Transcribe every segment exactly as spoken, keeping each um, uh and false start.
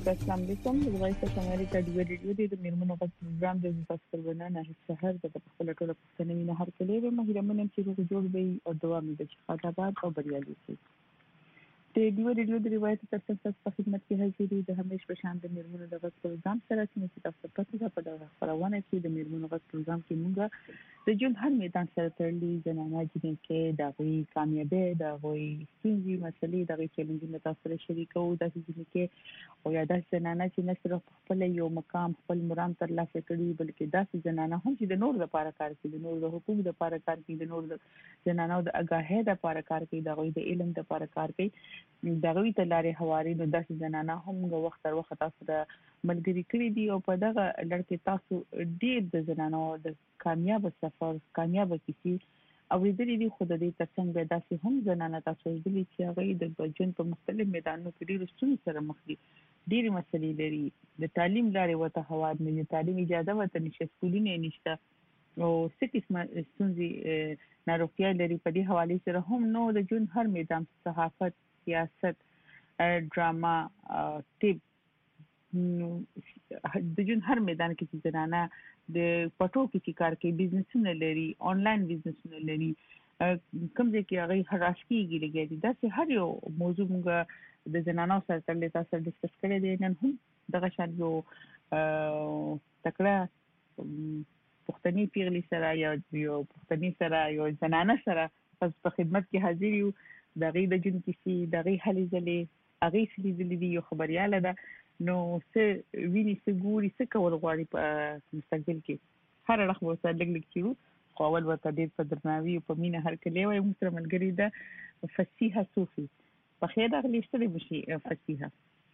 السلام علیکم د وایس امریکا د ویډیو د میرمنو په پروګرام د تاسو ورننه هڅه د خپل ټولو پښتنې نه هر کله به مهرمنه چې روغ جوړ وي او دوام د خاطرات او بریالي شي د دې ویډیو د روایت تاسو په خدمت کې حاضر دي د همیش په شان د میرمنو د پروګرام سره چې تاسو پته په دغه خبرونه کې د میرمنو د پروګرام کې موږ د جون هر میدان سره تړلي جنانه جنې کې د غوي کامیابی د غوي ستونزې مسلې د غوي چیلنجونه تاسو سره شریکو د دې کې او یا د جنانه چې نه صرف خپل یو مقام خپل مرام تر لاسه کړي بلکې د جنانه هم چې د نور لپاره کار کوي د نور د حقوق لپاره کار کوي د نور د جنانه د اگاهه لپاره کار کوي د غوي د علم لپاره کار کوي د غوي ته لارې حواري د داسې جنانه هم وخت تر وخت تاسو د ملګری کړی دي او په دغه لړ تاسو ډیر د جنانه د کامیاب سفر کامیاب کیسې او د دې خو د دې ترڅنګ به داسې هم جنانه تاسو د دې چې هغه د بجن په مختلف میدانونو کې ډیر ستونزې سره مخ دي ډیر مسلې لري د تعلیم لارې وته هواد نه تعلیم اجازه وته نشي سکولونه نشته او سکه ستونزې ناروغي لري په دې حواله سره هم نو د جون هر میدان صحافت سیاست ډراما ټیپ د جون هر میدان کې چې جنانه د پټو کې کار کوي بزنسونه لري آنلاین بزنسونه لري کوم ځای کې هغه هراسکیږي لګي دا چې هر یو موضوع موږ د جنانو سره تل تاسو ډیسکس کړی دی نن هم دغه شان یو تکړه پښتني پیغلي سره یا یو پښتني سره یو جنانه سره په خدمت کې حاضر یو د غي د جن کې د غي حل ځلې هغه سړي ځلې دی یو خبرياله ده نو څه ویني څه ګوري څه کول غواړي په مستقبل کې هر اړخ مو سره لګ کیو خو اول ورته ډېر په درناوي او په مینه هر کله وي موږ سره ملګری ده فصیحه صوفي په خیر راغلی ستړي بشي فصیحه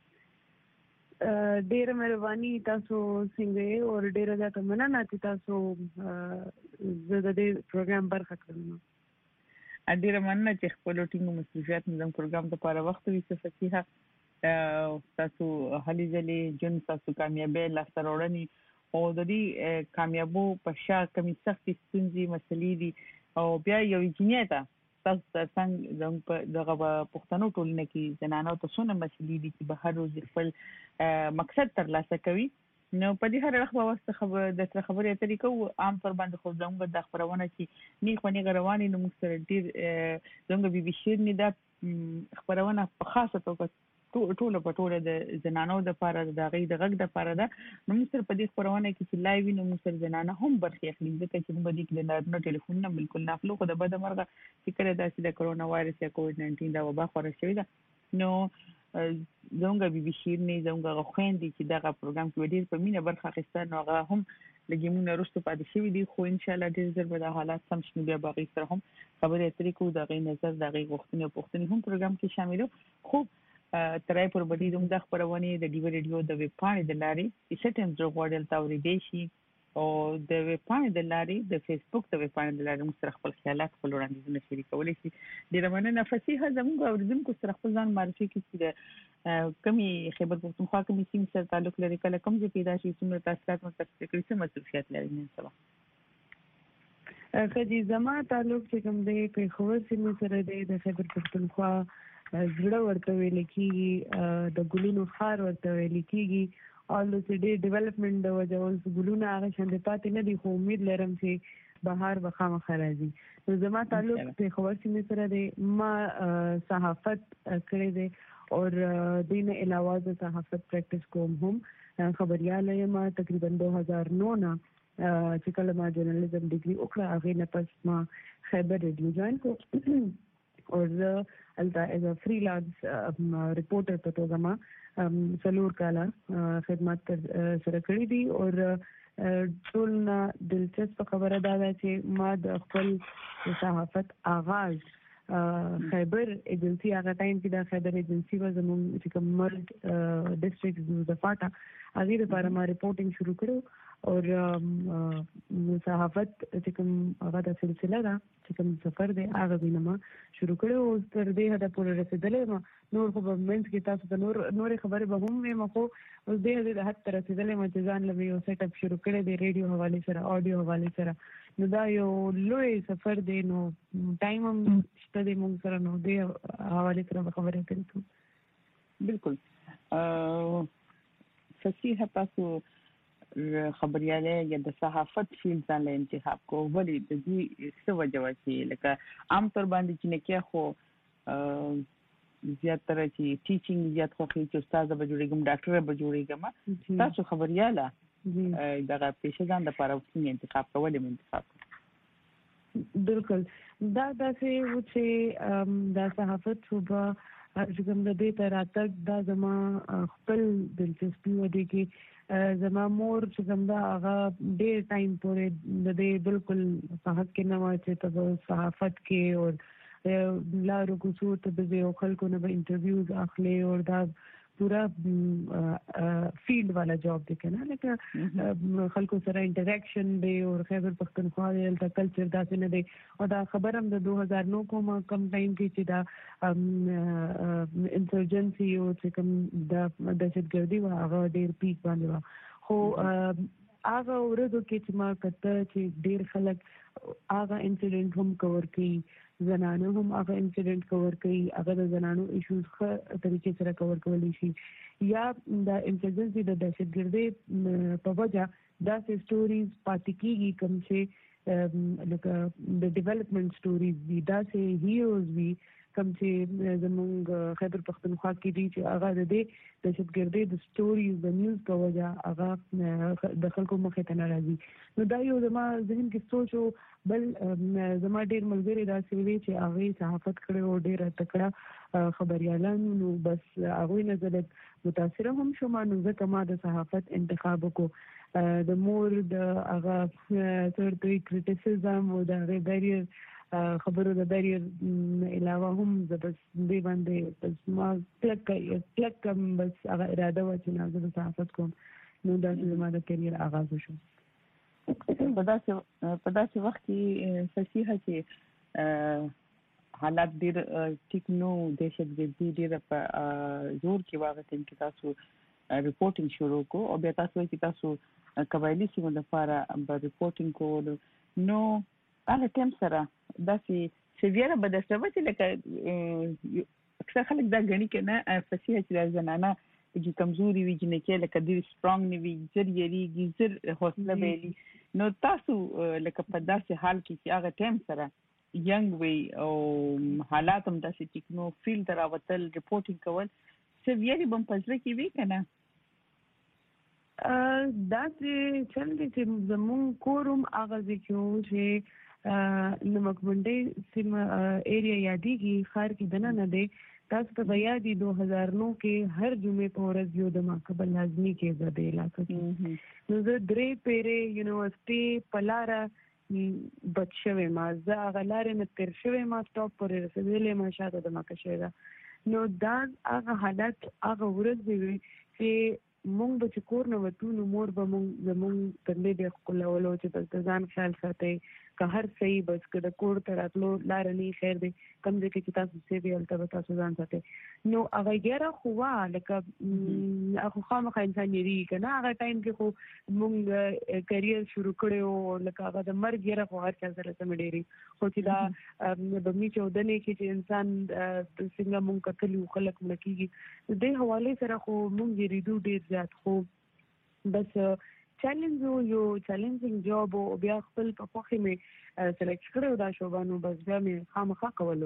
ډېر مهرباني تاسو څنګه او ډېر زیات مننه چې تاسو د دې پروګرام برخه کړو ډېر مننه چې خپل ټینګو مسؤلیت نظم پروګرام لپاره وخت وي فصیحه تاسو هلي ځلې جون تاسو کامیابی لاسته راوړنی او د دې کامیابو په شا کمی سخت ستونزې مسلې دي او بیا یو انجینیر ته تاسو څنګه دغه پښتنو ټولنه کې زنانو ته څونه مسلې دي چې به هر ورځ خپل مقصد تر لاسه کوي نو په دې هر وخت واسطه خبر د خبرې طریقو عام پر باندې خو زموږ د خبرونه چې نه خو نه غرواني نو موږ سره ډیر زموږ بي بي شیر نه د خبرونه په خاصه توګه ټول په ټول د زنانو د لپاره د غي د غږ د لپاره ده نو موږ سره په دې خبرونه کې چې لایو نو موږ سره زنانه هم برخه اخلي ځکه چې موږ د دې نه ټلیفون نه بالکل نه خپل خو د بده مرغه چې کله داسې د کرونا وایرس یا کووډ ناینټین دا وبا خور شوی ده نو زموږ بي بي شیر نه زموږ خويندې چې دغه پروګرام کې ډیر په مینه برخه اخیسته نو هغه هم لګي موږ وروسته پاتې شوی دي خو ان شاء الله ډیر زر به د حالات سم شنو بیا باغی سره هم خبرې اترې کوو د غي نظر د غي غوښتنې او پوښتنې هم پروګرام کې شاملو خو ترای پر بدی دوم د خبرونه د ډیو ریډیو د ویب پاڼې د لارې چې ستم زو غوړل تاوري دی شي او د ویب پاڼې د لارې د فیسبوک د ویب پاڼې د لارې موږ سره خپل خیالات خپل وړاندیزونه شریکولی شي ډیره مننه فصیحه زموږ اوریدونکو سره خپل ځان معرفي کړئ د کمی خیبر پختونخوا کومې سیمې سره تعلق لري کله کوم ځای پیدا شي څومره تاسیسات متفق کړئ څه مسؤلیت لري نن سبا خدي زما تعلق چې کوم دی په خو سیمې سره دی د خیبر پختونخوا زړه ورته ویل کېږي د ګلونو خار ورته ویل کېږي او د سړي ډیولپمنٹ د وجه اوس ګلونه هغه شاند پاتې نه دي خو امید لرم چې بهار به خامخا راځي نو زما تعلق په خبر سیمې سره دی ما صحافت کړی دی او دین علاوه د صحافت پریکټیس کوم هم خبرياله ما تقریبا دو هزار نو نه چې کله ما جرنالیزم ډیګري وکړه هغه نه پس ما خیبر ریډیو جوائن کو او زه البته از ا فریلانس ریپورټر په توګه ما څلور کاله خدمت سره کړې دي او ټول دلچسپ خبره دا ده چې ما د خپل صحافت آغاز خیبر ایجنسی هغه ټایم کې د خیبر ایجنسی و زموږ چې کوم مرد ډیسټریکټ د فاټا هغه لپاره ما ریپورټینګ شروع کړو او صحافت چې کوم هغه د سلسله ده چې کوم سفر دی هغه وینم شروع کړو او تر دې هدا پورې رسیدلې ما نور خو په منځ کې تاسو د نور نور خبرې به هم مې مخو اوس دې د حد تر رسیدلې ما ځان لوي او سیټ اپ شروع کړی دی ریډیو حواله سره اډیو حواله سره نو دا یو لوی سفر دی نو ټایم هم شته دی موږ سره نو دې حواله سره خبرې کوو بالکل فصیح تاسو خبرياله یا د صحافت فیلډ ځان له انتخاب کو ولې د دې څه وجه وسی لکه عام طور باندې چې نه کې خو زیاتره چې ټیچینګ زیات خو چې استاد به جوړیږم ډاکټر به جوړیږم تاسو خبرياله دغه پیشه ځان د لپاره کوم انتخاب کول انتخاب بالکل دا داسې و چې د صحافت صوبه چې کوم د دې تر اتګ دا زما خپل دلچسپي و دي کې زما مور چې کوم دا هغه ډېر ټایم پورې د دې بالکل صحت کې نه و چې ته صحافت کې او لارو کوڅو ته د خلکو نه به انټرویوز اخلي او دا پورا فیلډ والا جاب دی کنه لکه خلکو سره انټریکشن دی او خیبر پختونخوا د کلچر داسې نه دی او دا خبر هم د دو هزار نو کوم کم ټایم کې چې دا انسرجنسي او چې کوم د دهشتګردي و هغه ډیر پیک باندې و خو هغه ورځو کې چې ما کته چې ډیر خلک هغه انسیډنټ هم کور کوي زنانه هم هغه انسیډنټ کور کوي هغه د زنانو ایشوز ښه طریقې سره کور کولی شي یا د انسیډنټ د دهشتګردۍ په وجه داسې سټوریز پاتې کیږي کوم چې لکه د ډیولپمنٹ سټوریز دي داسې هیروز وي کوم چې زموږ خیبر پختونخوا کې دي چې هغه د دهشتګردۍ د سټوریز د نیوز په وجه هغه د خلکو مخې ته نه راځي نو دا یو زما ذهن کې سوچ او بل زما ډېر ملګري داسې وي چې هغوی صحافت کړی او ډېره تکړه خبریالان نو بس هغوی نه زه متاثره هم شوم نو ځکه ما د صحافت انتخاب وکړو د مور د هغه څه کریټیسزم او د هغې بیریر خبرو د بیریر علاوه هم زه بس دې باندې بس ما کلک کلک بس هغه اراده وه چې نه زه د صحافت کوم نو داسې زما د کیریر آغاز وشو په داسې په داسې وخت کې فصیحه چې حالات ډېر ټیک نو دهشتګردي ډېره په زور کې واغې چې تاسو ریپورټینګ شروع کو او بیا تاسو چې تاسو قبایلی سیمو لپاره به ریپورټینګ کول نو هغه ټیم سره داسې سیویره به د سبا چې لکه اکثر خلک دا غني کنه فصیحه چې زنانه چې کمزوري وي چې نه کې لکه ډېر سټرونګ نه وي زر یریږي زر حوصله ویلي نو تاسو لکه په داسې حال کې چې هغه ټیم سره ینګ وي او حالات هم داسې ټیکنو فیلډ راوتل ریپورټینګ کول سیویري بم پزله کې وی کنه دا چې څنګه چې زمون کوروم هغه ځکه چې نمکمنډي سیم ایریا یادېږي خار کې دنه نه دی تاسو ته بیا دی دو هزار نو کې هر جمعې په ورځ یو د ماقبل لازمي کې زده علاقه کې نو زه درې پیره یونیورسيټي پلاره بچوي ما زه غلارې نه تر شوي ما ټاپ پر رسیدلې ما شاته د مکه شوی نو دا هغه حالت هغه ورځ دی چې مونږ به چې کور نه وتو نو مور به مونږ زمونږ تندې د ښکلولو چې بس د ځان خیال ساتئ که هر صحیح بس که د کور ته راتلو لاره نه خیر دی کم ځای کې چې تاسو سیوي هلته به تاسو ځان ساتئ نو هغه ګیره خو وه لکه خو خامخا انسان یېرېږي که نه هغه ټایم کې خو مونږ کریر شروع کړی و لکه هغه د مرګ ګیره خو هر چا سره سمې ډېرې خو چې دا به مې چودنې کې چې انسان څنګه مونږ کتلي وو خلک مړه کېږي دې حوالې سره خو مونږ یېرېدو ډېر زیات خو بس چیلنج یو چیلنجینګ جاب او بیا خپل په خوښې مې سلیکټ کړی دا شوبه نو بس بیا مې خامخا کولو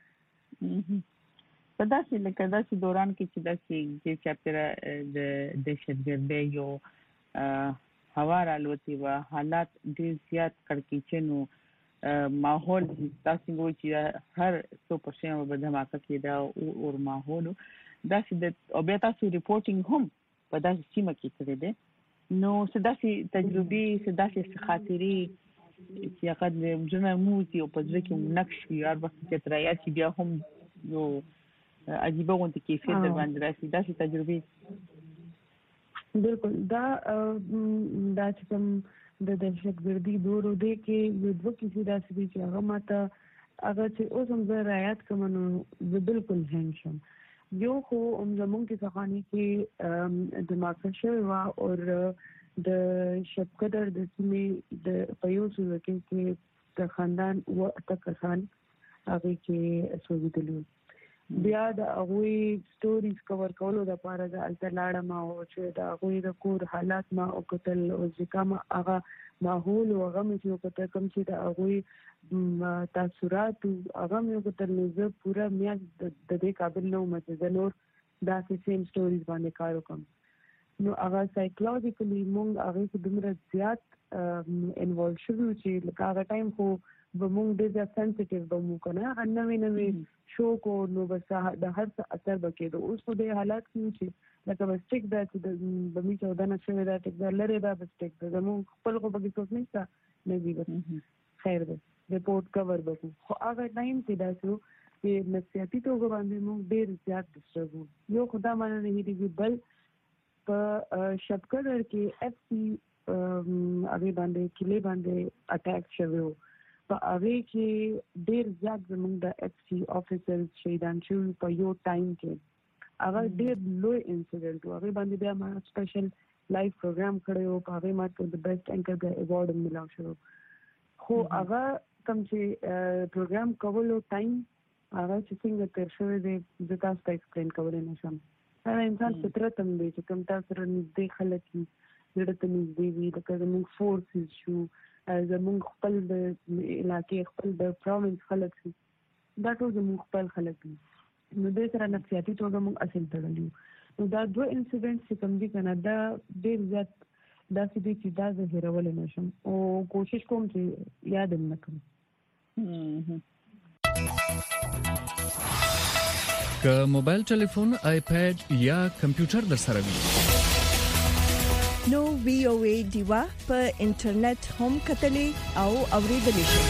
په داسې لکه داسې دوران کې چې داسې چې چاپېره د دهشتګردۍ یو هوا رالوتې وه حالات ډېر زیات کړکېچن و ماحول تاسو وایي چې هر څو په شیانو به دھماکه کېده اور ماحول داسې د او بیا تاسو ریپورټینګ هم په داسې سیمه کې کړی دی نو څه داسې تجربې څه داسې خاطرې چې هغه د زړه موزي او په زړه کې نقش وي هر وخت چې تر یاد شي بیا هم یو عجیبه غونډه کیفیت در باندې راشي داسې تجربې بالکل دا دا چې کوم د دهشتګردي دورو دی کې یو دوه کیسې داسې دي چې هغه ماته هغه چې اوس هم زه رعایت کوم نو زه بالکل هینګ شم یو خو زمونږ کې څخانی کې دماغه شوی و او د شپقدر د سیمې د پیوسو کې د خاندان و تکسان هغه کې سوزیدلی بیا د هغوی سټوریز کور کولو لپاره د التلاړه ما او چې د هغوی د کور حالات ما او کتل او ځکه ما هغه ماحول او هغه مې یو کتل کوم چې د هغوی تاثیرات هغه مې کتل نو زه پوره میاش د دې قابل نه وم چې زه نور داسې سیم سټوریز باندې کار وکړم. نو هغه سایکولوژیکلی مونږ هغه په دومره زیات انوالو شوو چې لکه هغه ټایم خو به مونږ ډېر سنسټیو به مو کنه هغه نوې نوې شو کو نو بس د هر څه اثر بکېدو. اوس په دې حالات کې چې لکه بس ټیک دا چې د بمی چودانه شوی دا ټیک دا لري دا بس ټیک دا زموږ خپل خو بګی څوک نشته نه دی بس خیر دی رپورټ کور وکړو. خو هغه ټایم کې دا شو چې نفسیاتي توګه باندې مونږ ډېر زیات ډسټرب وو. یو خدا مانه نه هیږي بل په شپکړر کې اف سی هغه باندې کلی باندې اٹیک شوی وو. په هغه کې ډېر زیات زموږ د اف سی افیسرز شهیدان شوي په یو ټایم کې. هغه ډېر لوی انسیډنټ و. هغه باندې بیا ما سپیشل لایف پروګرام کړی و. په هغه ما ته د بیسټ اینکر د ایوارډ ملاو شو. خو هغه کوم چې پروګرام کولو ټایم هغه چې څنګه تیر شوی دی زه تاسو ته ایکسپلین کولی نه شم. هغه انسان فطرت هم دی چې کوم تاسو سره نږدې خلک وي زړه ته نږدې وي لکه زموږ فورسز شو زموږ خپل د علاقې خپل د پروینس خلک شي دا ټول زموږ خپل خلک دي. نو دې سره نفسیاتي توګه موږ اصل تړلی یو. نو دا دوه انسیډنټ چې کوم دي کنه دا ډېر زیات داسې دي چې دا زه هیرولی نه شم او کوشش کوم چې یاد هم نه کړم. که موبایل ټلیفون آیپیډ یا کمپیوټر در سره وي نو وی او ای دیوا په انټرنیټ هم کتلې او اوریدلې شئ.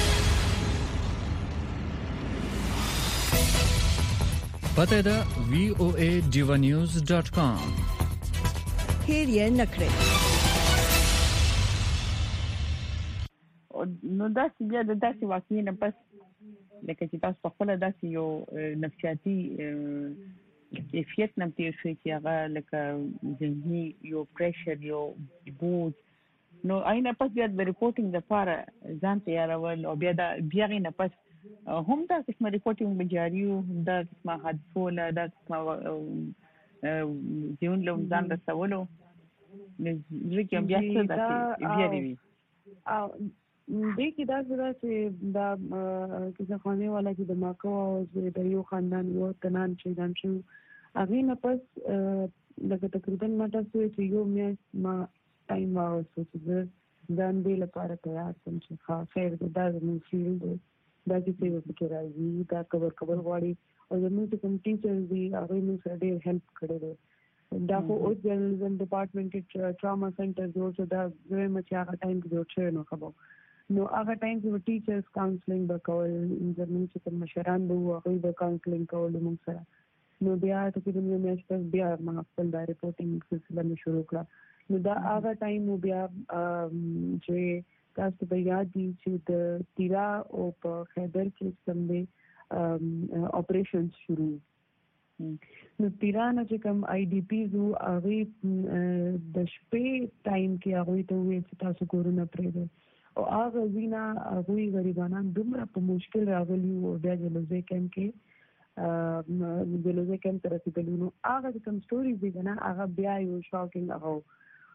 پته دا وی او ای دیوا نیوز ډاٹ کام. هیر یې نکړئ. نو دا چې بیا د داسې واقعي نه پس لکه چې تاسو په خپل داسې یو نفسیاتي کیفیت نه تیر شي چې هغه لکه ذهني یو پریشر یو بوج نو آینه پس بیا د ریپورتینګ لپاره ځان تیارول او بیا د بیا نه پس هم دا قسمه ریپورتینګ بجاریو دا قسمه حادثو له دا قسمه ځون له ځان رسولو لکه بیا څه دا بیا دی او دې کې دا څه چې دا کیسه خانه والا چې د ماکو او د یو خاندان یو تنان چې دان شو هغه نه پس لکه تقریبا ماته څه چې یو مې ما ټایم واو چې ځان دې لپاره تیار سم چې ښه خیر دا زموږ فیلډ دا چې څه وکړي راځي دا کور کور غواړي او زموږ کوم ټیچرز دي هغه موږ سره ډېر هیلپ کړی دی. دا خو اوس جرنالیزم ډپارټمنټ کې ټراما سنټر جوړ شو دا زه مې چې هغه ټایم کې جوړ شوی نو خبر نو هغه ټایم کې ټیچرز کاونسلینګ وکول زموږ چې کوم مشران وو هغه به کاونسلینګ کول موږ سره نو بیا ته کې موږ مې چې بیا ما خپل دا ریپورتینګ سلسله مې شروع کړه. نو دا هغه ټایم بیا چې تاسو به یاد دي چې د تیرا او په خیبر کې سم دي اپریشنز شروع نو تیرا نه چې کوم آی ډی پیز او هغه د شپې ټایم کې هغه ته وې چې تاسو کورونه پرې او هغه وینا هغه غریبانان دومره په مشکل راغلي او بیا د لوزي کم کې د لوزي کم تر رسیدلو نو هغه کوم سټوري دي نه هغه بیا یو شاکینګ هغه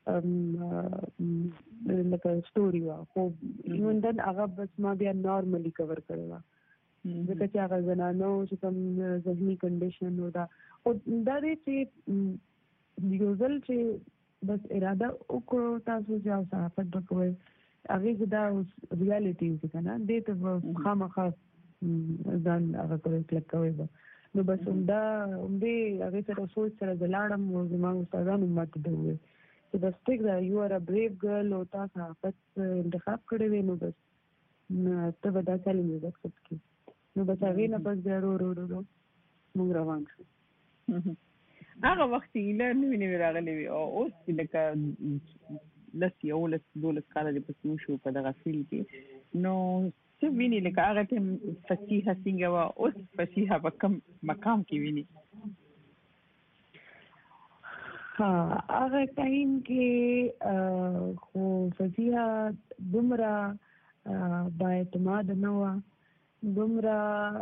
لکه سټوري وا خو ایوندن هغه بس ما بیا نارملی کور کړو ځکه چې هغه زنانو چې کوم ذهني کنډیشن و دا او دا دې چې یو ځل چې بس اراده وکړو تاسو چې صحافت وکوي هغه دا ریالټي څنګه نه دې ته خامخا ځان هغه کوي کلک کوي نو بس دا دې هغه سره سوچ سره دلاړم او زما استادانو ماته دوی چې بس ټیک دا یو ار ا بریو ګرل او تاسو صحافت انتخاب کړی وي نو بس ته به دا چلنج اکسپټ کړې نو بس هغه نه بس ډېر ورو ورو موږ روان شو. هغه وخت یې نه ویني راغلی وي او اوس لکه لس یو لس دولس کاله د پسو شو په دغه فیل کې نو څه ویني لکه هغه ټیم فصیحه څنګه وه اوس فصیحه په کوم مقام کې ویني؟ ها هغه ټایم کې خو فصیحه دومره با اعتماد نه وه دومره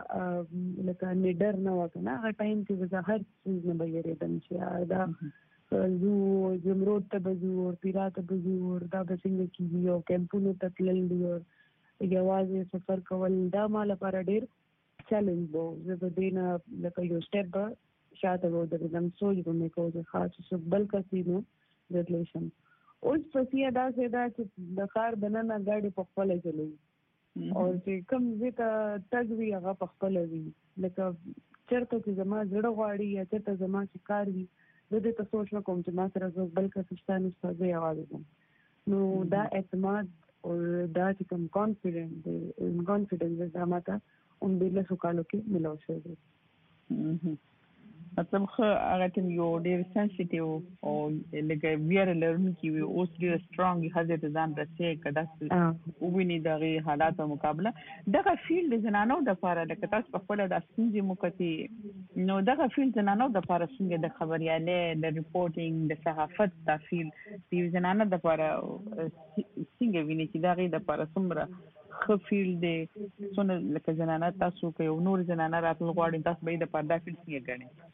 لکه نیډر نه وکنه هغه ټایم کې به هر څه نه بیریدم چې دا زو زمرود ته بزو او پیرات ته بزو دا به څنګه کیږي او کیمپونو ته تلل دي او یوازې سفر کول دا مال لپاره ډیر چیلنج وو. زه به دینه لکه یو سټپ به شاته وو د دم سوچ به مې کوو چې خاص څه بل کسي نو ریلیشن اوس پسې دا څه دا چې د کار بننه گاډي په خپل چلوي او چې کوم ځکه تګوي هغه په خپل وي لکه چرته چې زما زړه غواړي یا چرته زما چې کار وي د دې ته سوچ نه کوم چې ما سره زه بل کس ستانه ستاسو یوازې نو دا اعتماد او دا چې کوم کانفیډنس دی کانفیډنس دا ماته اون دله سو کالو کې ملو شو دي مطلب خو هغه تم یو ډیر سنسټیو او لکه ویره لرونکي وي اوس ډیر سترونګ هغه د ځان رسې کده او ویني دغه حالات مقابله دغه فیلډ د زنانو د لپاره لکه تاسو په خپل د سنجي موکتي نو دغه فیلډ زنانو د لپاره څنګه د خبريالۍ د ریپورتینګ د صحافت د فیلډ د زنانو د لپاره څنګه ویني چې دغه د لپاره څومره خو فیلډ دی څونه لکه زنانه تاسو کوي نور زنانه راتل غواړي تاسو به د پردا فیلډ څنګه غنئ؟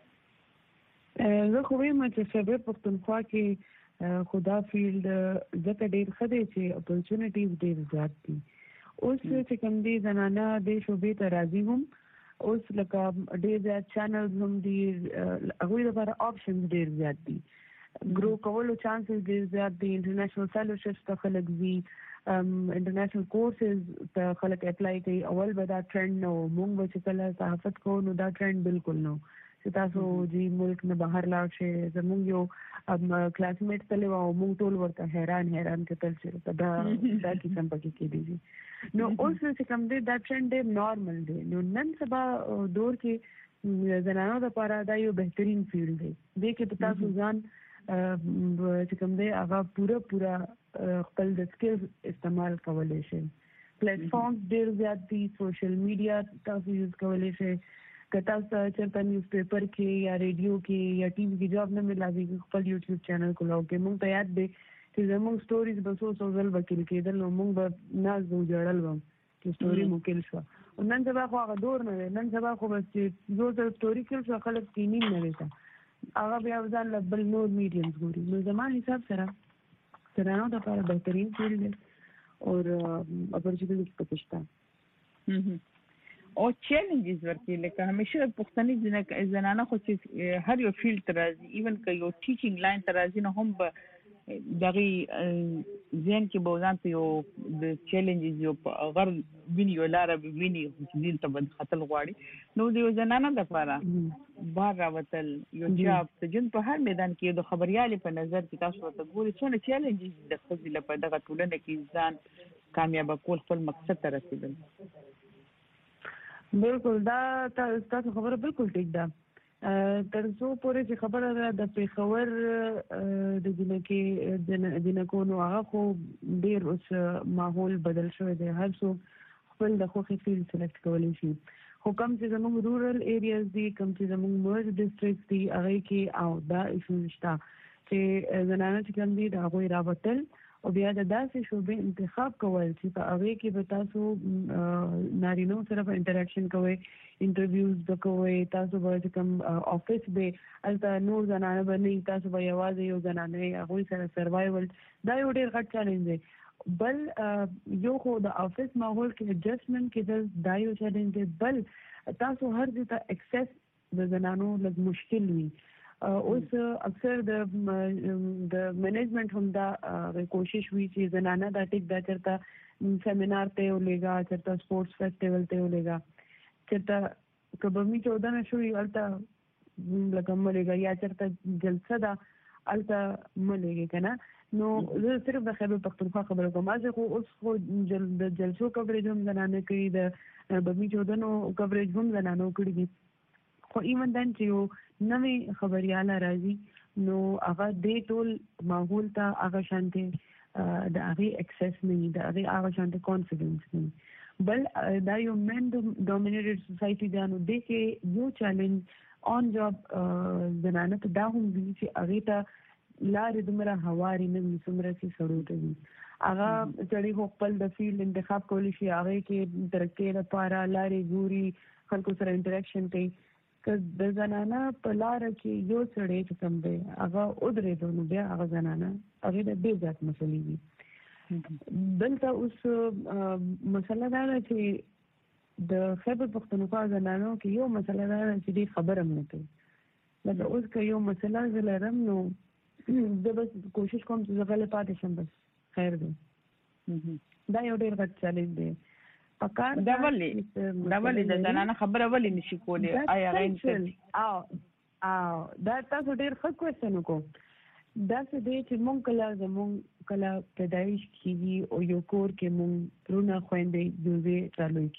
زه خو وایم چې شباب پښتونخوا کې خدا فیلډ ځکه ډیر ښه دی چې اپورچونټیز ډیر زیات دي. اوس چې کوم دي زنانه د شوبې ته راځي هم اوس لکه ډیر زیات چینلز هم دي هغوی لپاره آپشنز ډیر زیات دي ګرو کولو چانسز ډیر زیات دي. انټرنیشنل فیلوشپس ته خلک ځي انټرنیشنل کورسز ته خلک اپلای کوي. اول به دا ټرند نو موږ به چې کله صحافت کوو نو دا ټرند بالکل نو چې تاسو جی ملک نه بهر لاړ شئ. زموږ یو کلاسمیټ تللی و او موږ ټول ورته حیران حیران کتل چې دا دا کیسه پکې کېدی نو اوس چې کوم دی دا ټرند ډېر نارمل دی. نو نن سبا دور کې زنانو لپاره دا یو بهترین فیلډ دی دی کې تاسو ځان چې کوم دی هغه پوره پوره خپل د سکلز استعمال کولی شئ. پلیټ فارمز ډېر زیات دي. سوشل میډیا تاسو یوز کولی شئ. که تاسو چېرته نیوز پیپر کې یا ریډیو کې یا ټي وي کې جاب نه ملاوي خپل یوټیوب چینل کولاو کې موږ ته یاد دی چې زموږ سټوریز به څو څو ځل وکیل کېدل نو موږ به ناز به وجړل وم چې سټوري مو کېل شوه. نن سبا خو هغه دور نه دی. نن سبا خو بس چې یو ځل سټوري کېل شو خلک کینین نه ویته هغه بیا ځان له بل نور میډیمز ګوري. نو زما حساب سره زنانو لپاره بهترین فیلډ دی او اپورچونټیز پکې شته. او چیلنجز ورته لکه همیشه پښتني زنانه خو چې هر یو فیلډ ته راځي ایون که یو ټیچینګ لاین ته راځي نو هم به دغه ځین کې به ځان ته یو د چیلنجز یو غر ویني یو لاره ویني چې دین ته بد خطر غواړي نو د یو زنانه لپاره بار راوتل یو جاب ته جن په هر میدان کې د خبريالۍ په نظر کې تاسو ورته ګوري څونه چیلنجز د خپل لپاره دغه ټولنه کې ځان کامیاب کول خپل مقصد ته رسیدل. بالکل دا تاسو خبره بالکل ټیک ده. تر څو پورې چې خبره ده د پیښور د جنکې د جنکو نو هغه خو ډیر اوس ماحول بدل شوی دی. هر څوک خپل د خوښې فیلډ سلیکټ کولی شي. خو کوم چې زموږ رورل ایریاز دي کوم چې زموږ مرج ډسټرکټ دي هغه کې او دا ایشو شته چې زنانه چې کوم دي د هغوی راوتل او بیا د داسې شوبې انتخاب کول چې په هغې کې به تاسو نارینو سره په انټراکشن کوئ انټرویوز به کوئ تاسو به چې کوم آفس به هلته نور زنانه به نه وي تاسو به یوازې یو زنانه وي هغوی سره سروایول دا یو ډېر غټ چیلنج دی. بل یو خو د آفس ماحول کې اډجسټمنټ کېدل دا یو چیلنج دی. بل تاسو هر ځای ته اکسس د زنانو لږ مشکل وي. اوس اکثر د د منیجمنٹ هم دا کوشش وی چې زنانه دا ټیک دا چرته سیمینار ته ولېږه چرته سپورټس فیسټیول ته ولېږه چرته کبمی چودہ نه شوي هلته لکه ملېږه یا چرته جلسه ده هلته ملېږي که نه نو زه صرف د خیبر پښتونخوا خبره کوم. هسې خو اوس خو د جلسو کوریج هم زنانه کوي د بمی چودنو کوریج هم زنانو کړي دي. خو ایون دن چې یو نوې خبریاله راځي نو هغه دې ټول ماحول ته هغه شانتې د هغې اکسس نه وي د هغې هغه شانتې کانفیډنس نه وي. بل دا یو مین ډومینیټډ سوسایټي ده نو دې کې یو چیلنج آن جاب زنانه ته دا هم وي چې هغې ته لارې دومره هوارې نه وي څومره چې سړو ته وي. هغه سړی خپل د فیلډ انتخاب کولی شي، هغه کې ترقی لپاره لارې ګوري، خلکو سره انټریکشن کوي. که د زنانه په لاره کې یو سړی چې کوم دی هغه ودرېدو نو بیا هغه زنانه هغې د بې ذات مسلې دي. دلته اوس مسله دا ده چې د خیبر پښتونخوا زنانو کې یو مسله دا ده چې دوی خبره هم نه کوي. لکه اوس که یو مسله زه لرم نو زه بس کوشش کوم چې زه غلی پاتې شم، بس خیر دی. دا یو ډېر غټ چیلنج دی. پکار دا ولې دا ولې د زنانه خبره ولې نشي کولی؟ آیا هغه او او دا تاسو ډېر ښه کوېسچن وکړو. داسې دی چې مونږ کله زمونږ کله پیدایش کېږي او یو کور کې مونږ رونه خویندې جوزې رالوی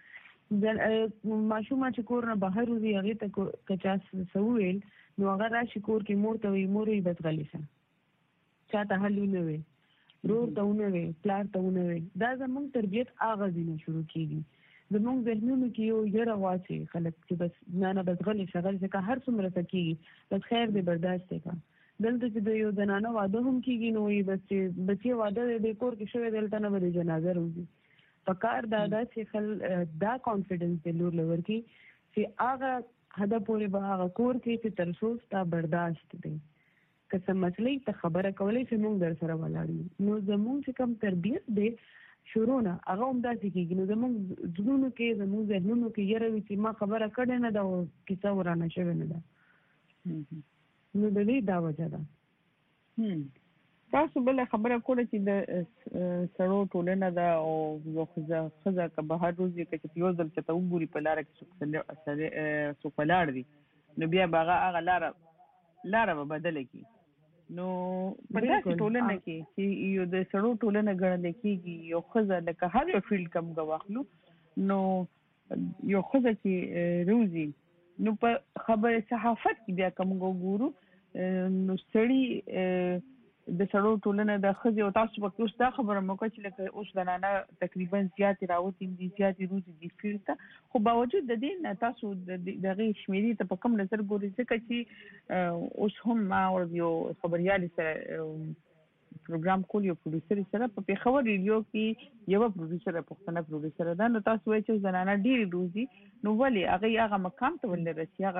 کېږو. ماشومه چې کور نه بهر وځي هغې ته که چا څه وویل نو هغه راشي کور کې مور ته وایي مور یې بس غلې شه، چا ته حل ونه وی، رور ته ونه وی، پلار ته ونه وی. دا زمونږ تربیت هغه ځینه شروع کېږي. زمونږ ذهنونو کې یو یره واچي خلک چې بس نه نه بس غلې شه غلې شه، که هر څومره څه کېږي بس خیر دی برداشت دی. کا دلته چې د یو زنانه واده هم کېږي نو وایي بس چې بچی واده دی د کور کې شوی دلته نه به د جنازه روځي. په کار دا ده چې خل دا کانفیډنس د لور لور کې چې هغه حده پورې به هغه کور کې چې تر څو ستا برداشت دی، که څه مسلې ته خبره کولی چې موږ در سره ولاړ یو. نو زموږ چې کوم تربیت دی شروع نه هغه همداسې کېږي. نو زموږ زړونو کې زموږ ذهنونو کې یره وي چې ما خبره کړې نه ده او کیسه ورانه شوې نه ده. نو د دې دا وجه ده. تاسو بله خبره کوله چې د سړو ټولنه ده او یو ښځه که بهر روزي که چې یو ځل چېرته وګوري په لاره کې څوک ولاړ دي نو بیا به هغه هغه لاره لاره به بدله کړي. نو په داسې ټولنه کې چې یو د سړو ټولنه ګڼل کېږي، یو ښځه لکه هر یو فیلډ کم که واخلو نو یو ښځه چې روزي نو په خبر صحافت کې بیا که موږ وګورو نو سړي د سړو ټولنه د ښځې او تاسو پکې اوس دا خبره مو وکړه چې لکه اوس زنانه تقریبا زیاتې راوتې دي، زیاتې روزي دي فیلډ ته، خو باوجود د دې نه تاسو د هغې شمېرې ته په کوم نظر ګورئ؟ ځکه چې اوس هم ما یو خبریالې سره پروګرام کول، یو پروډیوسر سره په پېښور ریډیو کې یوه پروډیوسره پښتنه پروډیوسره ده. نو تاسو وایئ چې زنانه ډېرې روزي، نو ولې هغې هغه مقام ته ولې رسي،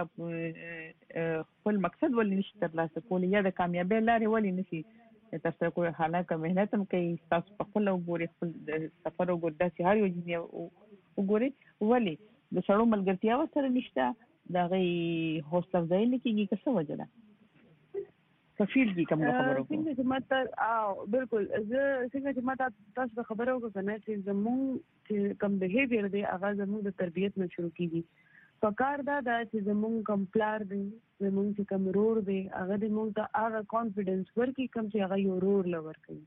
هغه خپل مقصد ولې نشي ترلاسه کولی، یا د کامیابۍ لارې ولې نشي ترسره کولی؟ حالانکه محنت هم کوي، تاسو په خپله وګورئ، خپل سفر وګورئ، داسې هر یو جنیا وګورئ، ولې د سړو ملګرتیا ورسره نشته، د هغې حوصله افزایي نه کېږي؟ که څه وجه ده؟ په فیلډ کې کوم خبره وکړو؟ څنګه چې ما ته بالکل زه څنګه چې ما تاسو ته خبره وکړه که نه چې زموږ چې کوم بهیویر دی هغه زموږ د تربیت نه شروع کېږي. پکار دا ده چې زموږ کوم پلار دی، زموږ چې کوم رور دی، هغه دې موږ ته هغه کانفیډنس ورکړي کوم چې هغه یو رور له ورکوي.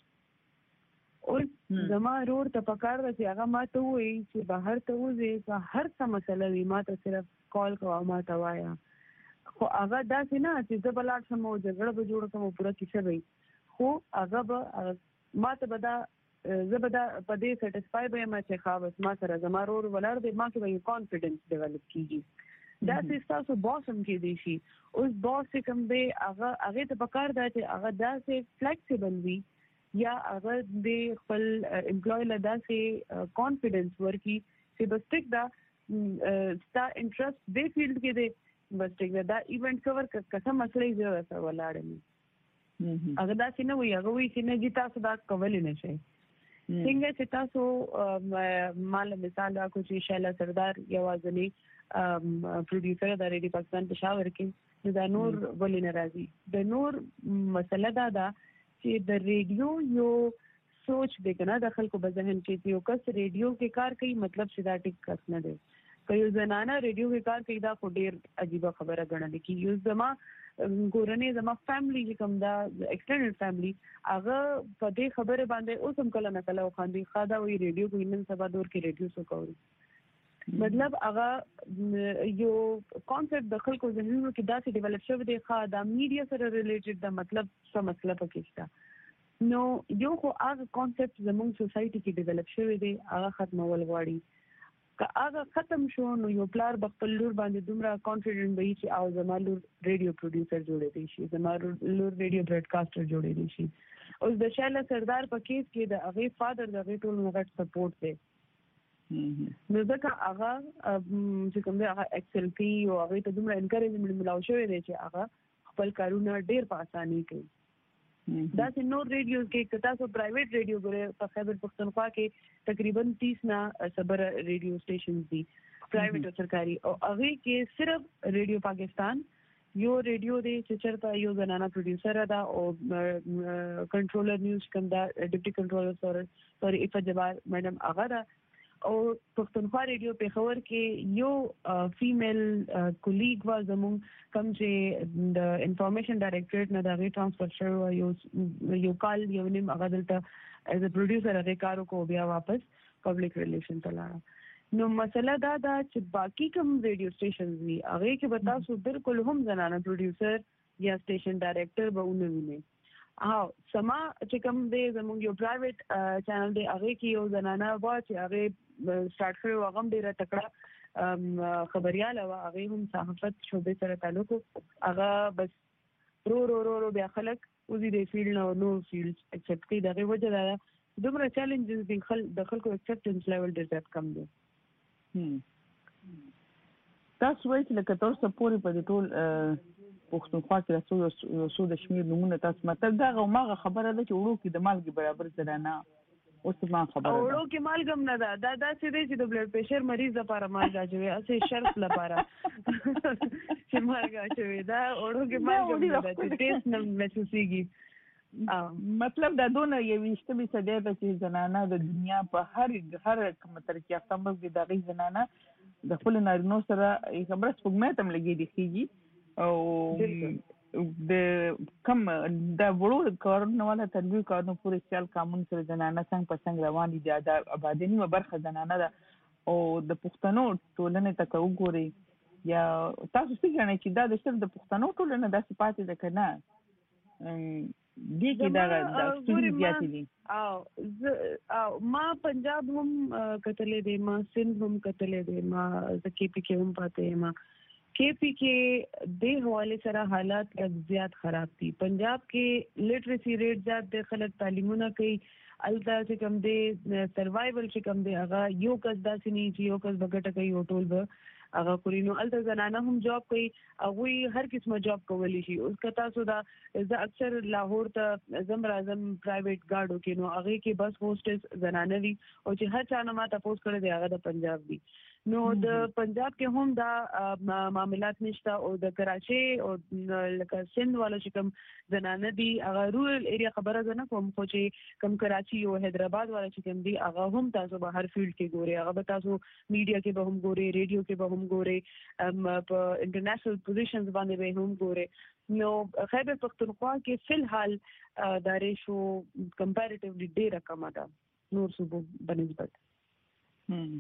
اوس زما رور ته پکار ده چې هغه ما ته ووایي چې بهر ته وځې که هر څه مسله وي ما ته صرف کال کوه او ما ته وایه. خو هغه داسې نه چې زه به لاړ شم او جګړه به جوړه کړم او پوره کیسه به وي، خو هغه به ما ته به دا زه به دا په دې سیټسفای به یم چې ښه بس ما سره زما رور ولاړ دی، ما کې به یو کانفیډنس ډیولپ کېږي. داسې ستاسو باس هم کېدی شي. اوس باس چې کوم دی هغه هغې ته پکار ده چې هغه داسې فلیکسیبل وي یا هغه د خپل امپلوی له داسې کانفیډنس ورکړي چې بس ټیک ده ستا انټرسټ دې فیلډ کې دی، بس ټیک ده دا ایونټ کور که څه مسله زه ورسره ولاړ یم. هغه داسې نه وایي، هغه وایي چې نه جي تاسو دا کولی نه شئ. څنګه چې تاسو ما له مثال راکړو چې شیلا سردار یوازینۍ پروډیوسر د ریډیو پاکستان پېښور کې، نو دا نور ولې نه راځي؟ د نور مسله دا ده چې د ریډیو یو سوچ دی که نه د خلکو په ذهن کې چې یو کس ریډیو کې کار کوي مطلب چې دا ټیک کس نه دی. که یو زنانه ریډیو کې کار کوي دا خو ډېر عجیبه خبره ګڼل کېږي. یو زما کورنۍ زما فیملی چې کوم دا ایکسټینډډ فیملی هغه په دې خبرې باندې اوس هم کله نه کله وخاندي، ښه دا وایي ریډیو کوي، نن سبا دور کې ریډیو څوک اوري. مطلب هغه یو کانسپټ د خلکو ذهنونو کې داسې ډیولپ شوی دی، ښه دا میډیا سره ریلیټډ ده، مطلب څه مسله پکې شته. نو یو خو هغه کانسپټ زموږ سوسایټي کې ډیولپ شوی دی هغه ختمول غواړي. که هغه ختم شو نو یو پلار به خپل لور باندې دومره کانفیډنټ وي چې او زما لور ریډیو پروډیوسر جوړېدی شي، زما لور ریډیو براډکاسټر جوړېدی شي. اوس د شاله سردار په کیس کې د هغه فادر د هغه ټول غټ سپورټ دی نو ځکه هغه چې کوم دی هغه ایکسل پی او هغه ته دومره انکریجمنت ملاو شوی دی چې هغه خپل کارونه ډیر په اسانۍ کوي دا چې نور ریډیوز کې تاسو پرایویټ ریډیو ګورئ په خیبر پختونخوا کې تقریبا تیس نه صبر ریډیو سټیشنز دي پرایویټ او سرکاري او هغه کې صرف ریډیو پاکستان یو ریډیو دی چې چرته یو زنانه پروډوسر ده او کنټرولر نیوز کوم دا ډیپټي کنټرولر سوري سوري اف جبار میډم هغه ده او پښتونخوا ریډیو په خبر کې یو فیمیل کولیګ وا زمون کوم چې د انفارمیشن ډایریکټریټ نه دا ټرانسفر شو یو یو کال یو نیم هغه دلته ایز ا پروډوسر هغه کارو کو بیا واپس پبلک ریلیشن ته لاړ نو مسله دا دا چې باقی کوم ریډیو سټیشنز وی هغه کې به تاسو بالکل هم زنانه پروډوسر یا سټیشن ډایریکټر به ونوینئ ها سما چې کوم دی زموږ یو پرایویټ چینل دی هغه کې یو زنانه وا چې هغه سٹارټ کړو هغه ډیره تکړه خبرياله وا هغه هم صحافت شوبې سره تعلق هغه بس رو رو رو رو بیا خلک وزي د فیلډ نو نو فیلډ ایکسپټ کوي دغه وجه دا دومره چیلنجز د خل د خلکو ایکسپټنس لیول ډیر زیات کم دی تاسو وایئ چې لکه تاسو پورې په دې ټول پښتونخوا کې تاسو یو څو د شمیر نمونه تاسو مطلب دا غوماغه خبره ده چې وړو کې د مالګي برابر زنانه اوس ما خبره ده وړو کې مالګم نه ده دا دا چې دی چې د بلډ پريشر مریض لپاره مالګه چوي اسې شرط لپاره چې مالګه چوي دا وړو کې مالګم نه ده چې ټیسټ نه محسوسيږي مطلب دا دونه یو وشته به صدې د چې زنانه د دنیا په هر هر کوم ترکیه سمبل کې د غي زنانه د خپل نارینو سره یې خبره سپوږمۍ تم لګي دي کیږي او د کم د وړو کارونه ولا تربیه کارونه پورې سیال قانون سره زنانه څنګه په څنګه روان دي د آبادی نیمه برخه زنانه ده او د پښتنو ټولنې ته وګوري یا تاسو څنګه چې دا د شر د پښتنو ټولنه د صفات ده کنه دي کې دا د ستوري زیاتې دي او او ما پنجاب هم کتلې دي ما سند هم کتلې دي ما زکی پی کې هم پاتې ما کې پی کې د حواله سره حالات زیات خراب دي پنجاب کې لټریسي ریټ زیات د خلک تعلیمونه کوي الته چې کوم دی سروایول چې کوم دی هغه یو کس داسې نه چې یو کس بغټه کوي او ټول به هغه کورینو الته زنانه هم جاب کوي هغه هر قسمه جاب کولی شي اوس کتا سو دا ز اکثر لاهور ته زم راځم پرایویټ گاډو کې نو هغه کې بس هوسټس زنانه وي او چې هر چا نه ما تاسو کړی دی هغه د پنجاب دی نو د پنجاب کې هم دا معاملات نشته او د کراچي او لکه سند والا چې کوم زنانه دي هغه رورل ایریا خبره ده نه کوم خو چې کوم کراچي او حیدرآباد والا چې کوم دي هغه هم تاسو به هر فیلډ کې ګوري هغه به تاسو میډیا کې به هم ګوري ریډیو کې به هم ګوري په انټرنیشنل پوزیشنز باندې به هم ګوري نو خیبر پختونخوا کې فل حال دا ریشو کمپیریټیولی ډیره کم ده نور صوبو بنسبت هم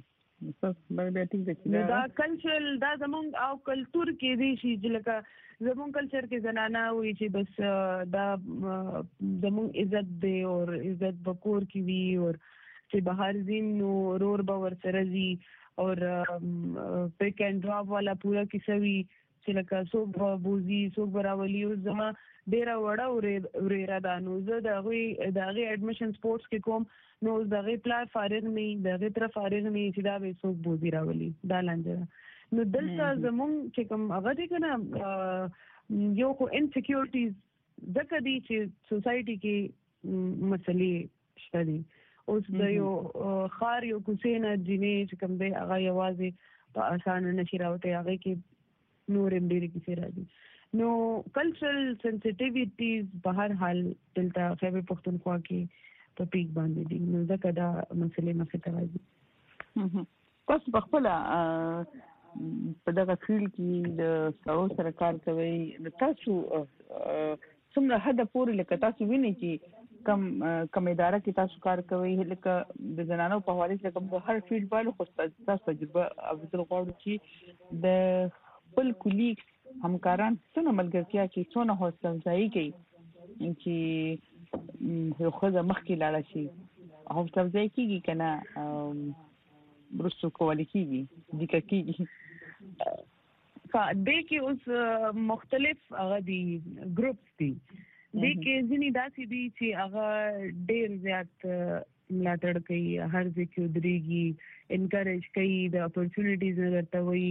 دا کلچرل دا زمونږ او کلچر کې دي چې لکه زمونږ کلچر کې زنانه وي چې بس دا زمونږ عزت دی او عزت بکور کې وي او چې بهر زین نو رور به ورسره زی او پیک اینڈ ډراپ والا پورا کیسه وي چې لکه څوک بوزي څوک براولي او زما ډیره وړه ورېرا دا نو زه د هغې د هغې ایډمیشن سپورټس کې کوم نو د هغې پلار فارغ نه د هغې طرف فارغ نه چې دا به څوک بوزي راولي دا لانجه ده نو دلته زمونږ چې کوم هغه دی که نه یو خو انسیکیورټیز ځکه دي چې سوسایټي کې مسلې شته دي اوس د یو ښار یو کوڅې نه جینۍ چې کوم دی هغه یوازې په اسانه نشي راوتی هغې کې نور هم ډېرې کیسې راځي نو کلچرل سنسټیویټیز په هر حال دلته خیبر پختونخوا کې په پیک باندې دي نو ځکه دا مسلې مخې ته راځي تاسو په خپله په دغه فیلډ کې د سړو سره کار کوئ نو تاسو څومره حده پورې لکه تاسو وینئ چې کم کم اداره کې تاسو کار کوئ لکه د زنانو په حواله سره کوم هر فیلډ باندې خو تاسو تجربه اورېدل غواړو چې د خپل کولیګ همکاران څونه ملګرتیا کې څونه حوصله افزایي کوي چې یو ښځه مخکې لاړه شي حوصله افزایي کېږي که نه وروسته کولی کېږي ذکر کېږي دې کې اوس مختلف هغه دي ګروپس دي د کې ځینی داسې دي چې هغه ډیر زیات ملاتړ کوي، هر ځکه درېږي، انکریج کوي، د اپورچونټیز ورته وي.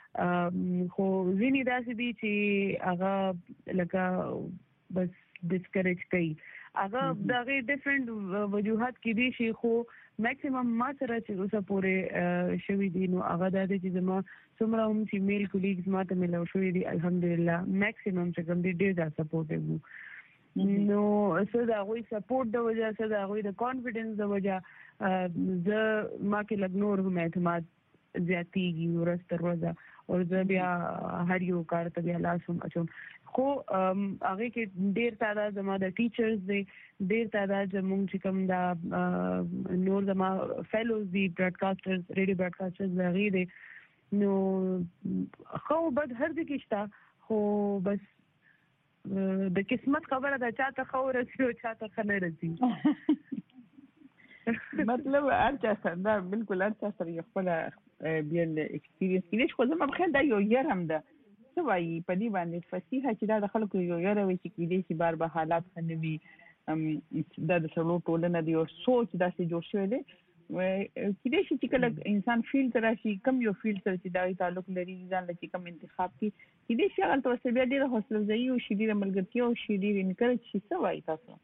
خو ځینی داسې دي چې هغه لکه بس ډیسکریج کوي. هغه دغه ډیفرنٹ وجوهات کې دي شي، خو میکسیمم ما سره چې اوسه پورې شوي دي نو هغه د دې چې زما څومره هم چې میل کولیګز ماته ملو شوي دي الحمدلله میکسیمم چې کوم دي ډیر زیات سپورټیو وو. نو څه د هغوی سپورټ د وجه، څه د هغوی د کانفیډنس د وجه زه ما کې لږ نور هم اعتماد زیاتېږي ورځ تر ورځه، او زه بیا هر یو کار ته بیا لاس هم اچوم. خو هغه کې ډیر تعداد زما د ټیچرز دی، ډیر تعداد زموږ چې کوم دا نور زما فیلوز دي، براډکاسټرز، ریډیو براډکاسټرز هغې دی. نو خو بد هر ځای کې شته، خو بس د قسمت خبره ده، چاته خو ورسي او چاته ښه نه رسي. مطلب هر چا سره دا بالکل هر چا سره یو خپل بیل ایکسپیرینس کېدای شي. خو زما په خیال دا یو یار هم ده، څه وایي په دې باندې فصیحه چې دا د خلکو یو یاره وي چې کېدای شي بار به حالات ښه نه وي، دا د سړو ټولنه دی، یو سوچ داسې جوړ شوی دی. کېدای شي چې کله انسان فیلډ ته راشي، کم یو فیلډ سره چې دا تعلق لري ځان له چې کم انتخاب کړي، کېدای شي هغلته ورسره بیا ډېره حوصله افزایي وشي، ډېره ملګرتیا وشي، ډېر انکریج شي. څه وایي تاسو؟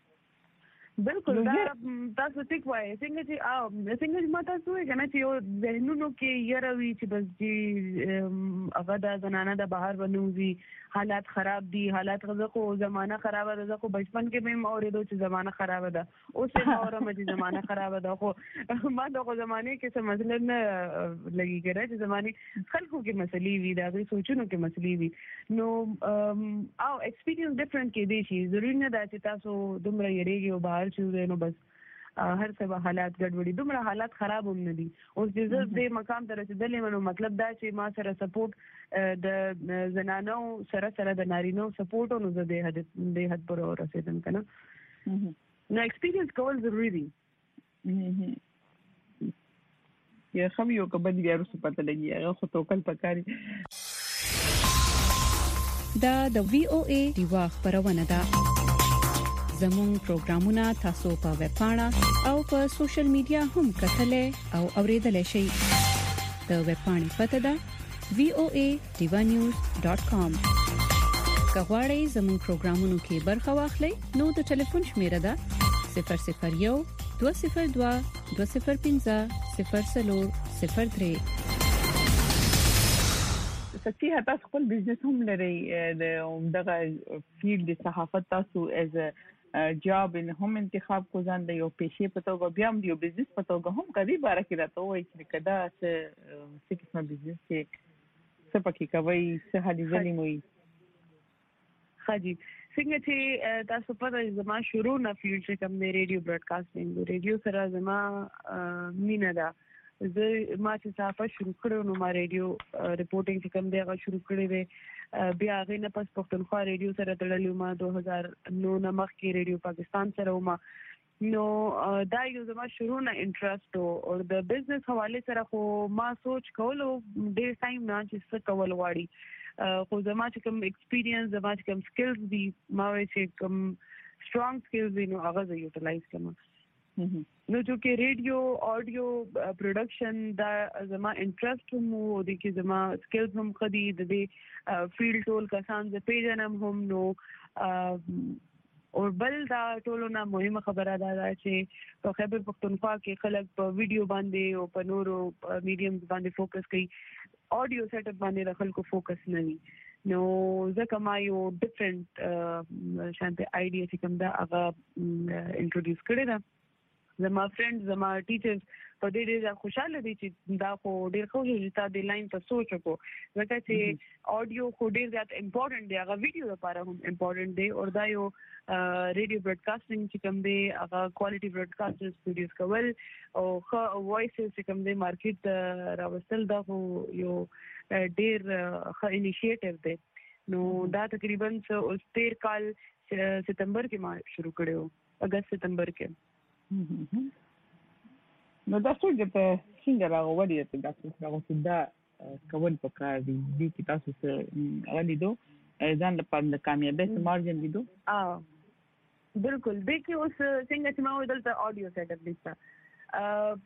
بالکل دا تاسو ټیک وایي. څنګه چې او څنګه چې ما تاسو وایي کنه چې یو ذهنونو کې یره وي چې بس چې هغه د زنانه د بهر ونوزي، حالات خراب دي، حالات غزه خو زمانہ خراب ده. زه خو بچپن کې مې اوریدو چې زمانہ خراب ده، اوس یې اورم چې زمانہ خراب ده. خو ما دغه زمانه کې څه مثلا نه لګي کړه چې زمانه خلکو کې مسلې وي، دا غي سوچونو کې مسلې وي. نو او ایکسپیرینس ډیفرنٹ کې دي شي. ضروري نه ده چې تاسو دومره یریږئ او بهر شو نو بس هر څه حالات ګډوډي، دومره حالات خراب هم نه دي. اوس د دې مقام ته رسیدلې نو مطلب دا چې ما سره سپورټ د زنانو سره سره د نارینو سپورټ نو زه د حد د حد پر رسیدم کنه. نو ایکسپیرینس کول ضروري دي. یا خو یو کبد بیا رسو پته لګي هغه خو توکل پکاري. دا د وی او ای دیوا خبرونه ده. زمون پروګرامونه تاسو په ویب پاڼه او په سوشل میډیا هم کتلې او اوریدلای شئ. د ویب پاڼې پته ده وی او ای دیوا نیوز ډاٹ کام. کغواړئ زمون پروګرامونو کې برخه واخلئ نو د ټلیفون شمیره ده صفر صفر یو دوه صفر دوه دوه صفر پنځه صفر صفر صفر درې. فصیحه تاسو خپل بزنس هم لري، د دغه فیلډ د صحافت تاسو از جاب ان هم انتخاب کو ځان د یو پیشې په توګه بیا هم یو بزنس په توګه هم کوي. باره کې راته وایي چې کدا څه څه قسمه بزنس کې څه پکې کوي، څه حالي ځلې موي. خاجي څنګه چې تاسو په زما شروع نه فیلډ چې کوم ریډیو براډکاسټینګ ریډیو سره زما مینا ده. زه ما چې صحافت شروع کړو نو ما ریډیو ریپورټینګ چې کوم دی هغه شروع کړی دی. بیا هغه نه پس پښتونخوا ریډیو سره تړلې ما دوه هزار نو نه مخکې ریډیو پاکستان سره وما. نو دا یو زما شروع نه انټرست او د بزنس حواله سره خو ما سوچ کولو ډېر ټایم نه چې څه کول غواړي. خو زما چې کوم ایکسپیرینس، زما چې کوم سکلز دي، ما وایي چې کوم سترونګ سکلز دي نو هغه زه یوټیلایز کوم. نو جو کې ریډیو آډیو پروډکشن دا زما انټرست هم او د کې زما سکلز هم خدي د دې فیلډ ټول کسان ز پیژنم هم. نو او بل دا ټولو نه مهمه خبره ده چې په خیبر پختونخوا کې خلک په ویډیو باندې او په نورو میډیمز باندې فوکس کوي، آډیو سیټ اپ باندې خلکو فوکس نه وي. نو ځکه ما یو ډیفرنٹ شانته آیډیا چې کوم دا هغه انټروډیوس کړی ده. زما فرند، زما ټیچرز په دې ډېر خوشاله دي چې دا خو ډېر خو چې تا د لاین ته سوچ وکړو، ځکه چې آډیو خو ډېر زیات امپورټنٹ دی، هغه ویډیو لپاره هم امپورټنٹ دی. او دا یو ریډیو براډکاسټینګ چې کوم دی هغه کوالټي براډکاسټرز پروډوس کول او ښه وایسز چې کوم دی مارکیټ راوستل، دا خو یو ډېر ښه انیشیټیو دی. نو دا تقریبا اوس تیر کال ستمبر کې ما شروع کړو، اگست ستمبر کې. نو دا څنګه ته څنګه راغوري ته تاسو راغوته دا کول پکار دي د تاسو سره غلیدو ځان لپاره د کامیابی مارجن لیدو؟ اه بالکل. د کې اوس څنګه چې ما ودلته اډیو سیټ اپ لیسته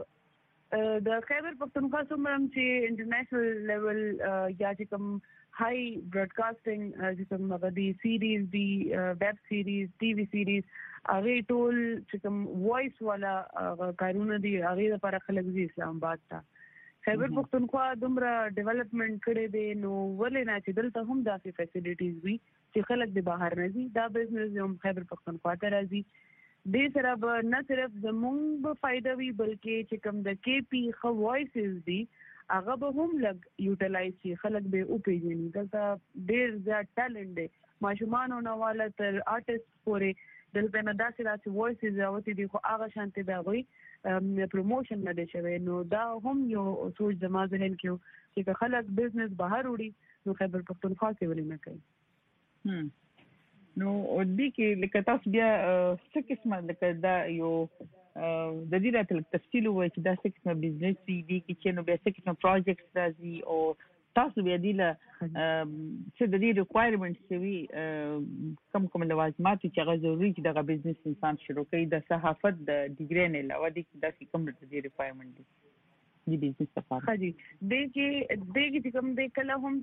په د خیبر پختونخوا څومره چې انټرنیشنل لیول یا چې کوم هاي براډکاسټینګ چې کوم هغه دی سیریز دی ویب سیریز ټي وي سیریز هغه ټول چې کوم وایس والا کارونه دي هغه لپاره خلک دي اسلام آباد ته خیبر پختونخوا دومره ډیولپمنٹ کړي دي نو ولې نه چې دلته هم داسې فیسیلیټیز وي چې خلک د بهر نه دي دا بزنس هم خیبر پختونخوا ته راځي. دې سره به نه صرف زموږ به فائدہ وي بلکې چې کوم د کې پی خو وایسز دي هغه به هم لګ یوټیلایز شي خلک به او پیژني. دلته ډېر زیات ټالنت دی ماشومان او نواله تر آرټیست پورې دلته نه داسې داسې وایسز راوتي دي خو هغه شانتي دا وي پروموشن نه دي شوی نو دا هم یو سوچ زما ذهن کې چې خلک بزنس بهر وړي نو خیبر پختونخوا کې ولې نه کوي. هم نو دې کې لکه تاسو بیا څه قسمه لکه دا یو د دې راته تفصیل وایي چې دا څه قسمه بزنس دی چې نو بیا څه قسمه پروجیکټ راځي او تاسو بیا دې له څه د دې ریکوایرمنټس وي کوم کوم لوازمات چې هغه ضروري چې دغه بزنس انسان شروع کړي د صحافت د ډیګری نه علاوه دي دا کوم د دې ریکوایرمنټ دي د بزنس لپاره؟ ها جی د کې د کې کوم د کله هم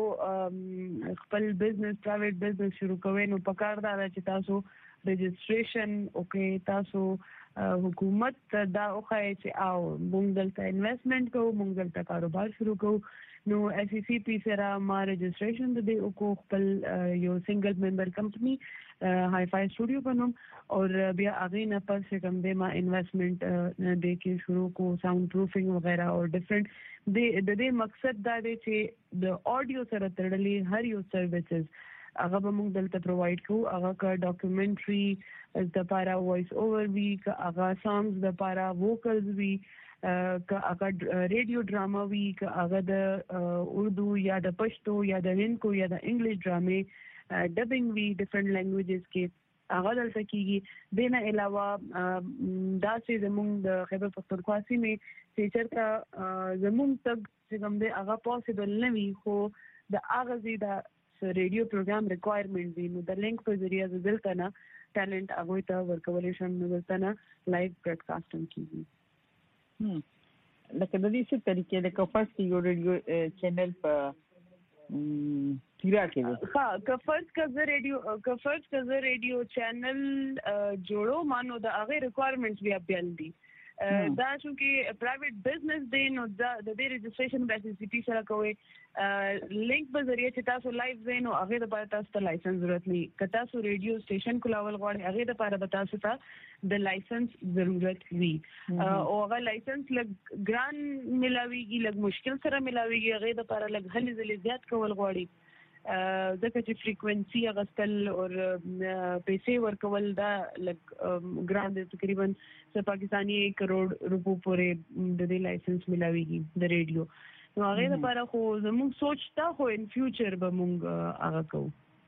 تاسو خپل بزنس پرایویټ بزنس شروع کوئ نو پکار دا چې تاسو رجسٹریشن اوکې تاسو حکومت دا اوخای چې او موږ دلته انویسټمنٹ کوو موږ دلته کاروبار شروع کوو نو ایس ای سی پی سره ما رجسٹریشن د دې او خپل یو سنگل ممبر کمپنی هائی فائی سټوډیو بنوم او بیا هغه نه پس کوم د ما انویسټمنٹ د کې شروع کو ساوند پروفینګ وغیرہ او ډیفرنٹ د دې مقصد دا دی چې د اډیو سره تړلې هر یو سرویسز هغه به موږ دلته پرووایډ کوو هغه کا ډاکومنټري د لپاره وایس اوور وی کا هغه سانګز د لپاره ووکلز وی کا هغه ریډیو ډراما وی کا هغه د اردو یا د پښتو یا د هندکو یا د انګلیش ډرامې ډبینګ وی ډیفرنٹ لینګویجز کې هغه دلته کیږي. دینه علاوه دا چې زموږ د خیبر پختونخوا سیمې چې چېرته زموږ تک چې کوم دی هغه پوسیبل نه وي خو د هغه زیاده ریډیو پروګرام ریکوایرمنټ دی نو د لینک په ذریعہ دلته نه ټالنت هغه ته ورکول شي نو دلته نه لایو براډکاسټینګ کیږي. هم لکه د دې څه طریقې د کفرس یو ریډیو چینل په تیرا کې دی ها کفرس کا ز ریډیو کفرس کا ز ریډیو چینل جوړو مانو د هغه ریکوایرمنټس بیا بیل دي دا چې پرایویټ بزنس دی نو د دې رجسٹریشن په سی پی سره کوي لینک په ذریعہ چې تاسو لایو زین او هغه د پاره تاسو ته لایسنس ضرورت نه کته تاسو ریډیو سټیشن کولاول غواړئ هغه د پاره به تاسو ته د لایسنس ضرورت وي او هغه لایسنس لګ ګران ملاويږي لګ مشکل سره ملاويږي هغه د پاره لګ هلي ځلې زیات کول غواړي ځکه چې فریکوئنسي غستل او پیسې ورکول دا لګ ګران دي تقریبا څه پاکستاني ایک کروڑ روپو پورې د دې لایسنس ملاويږي د ریډیو نو هغه لپاره خو زموږ سوچ تا خو ان فیوچر به موږ هغه کوو.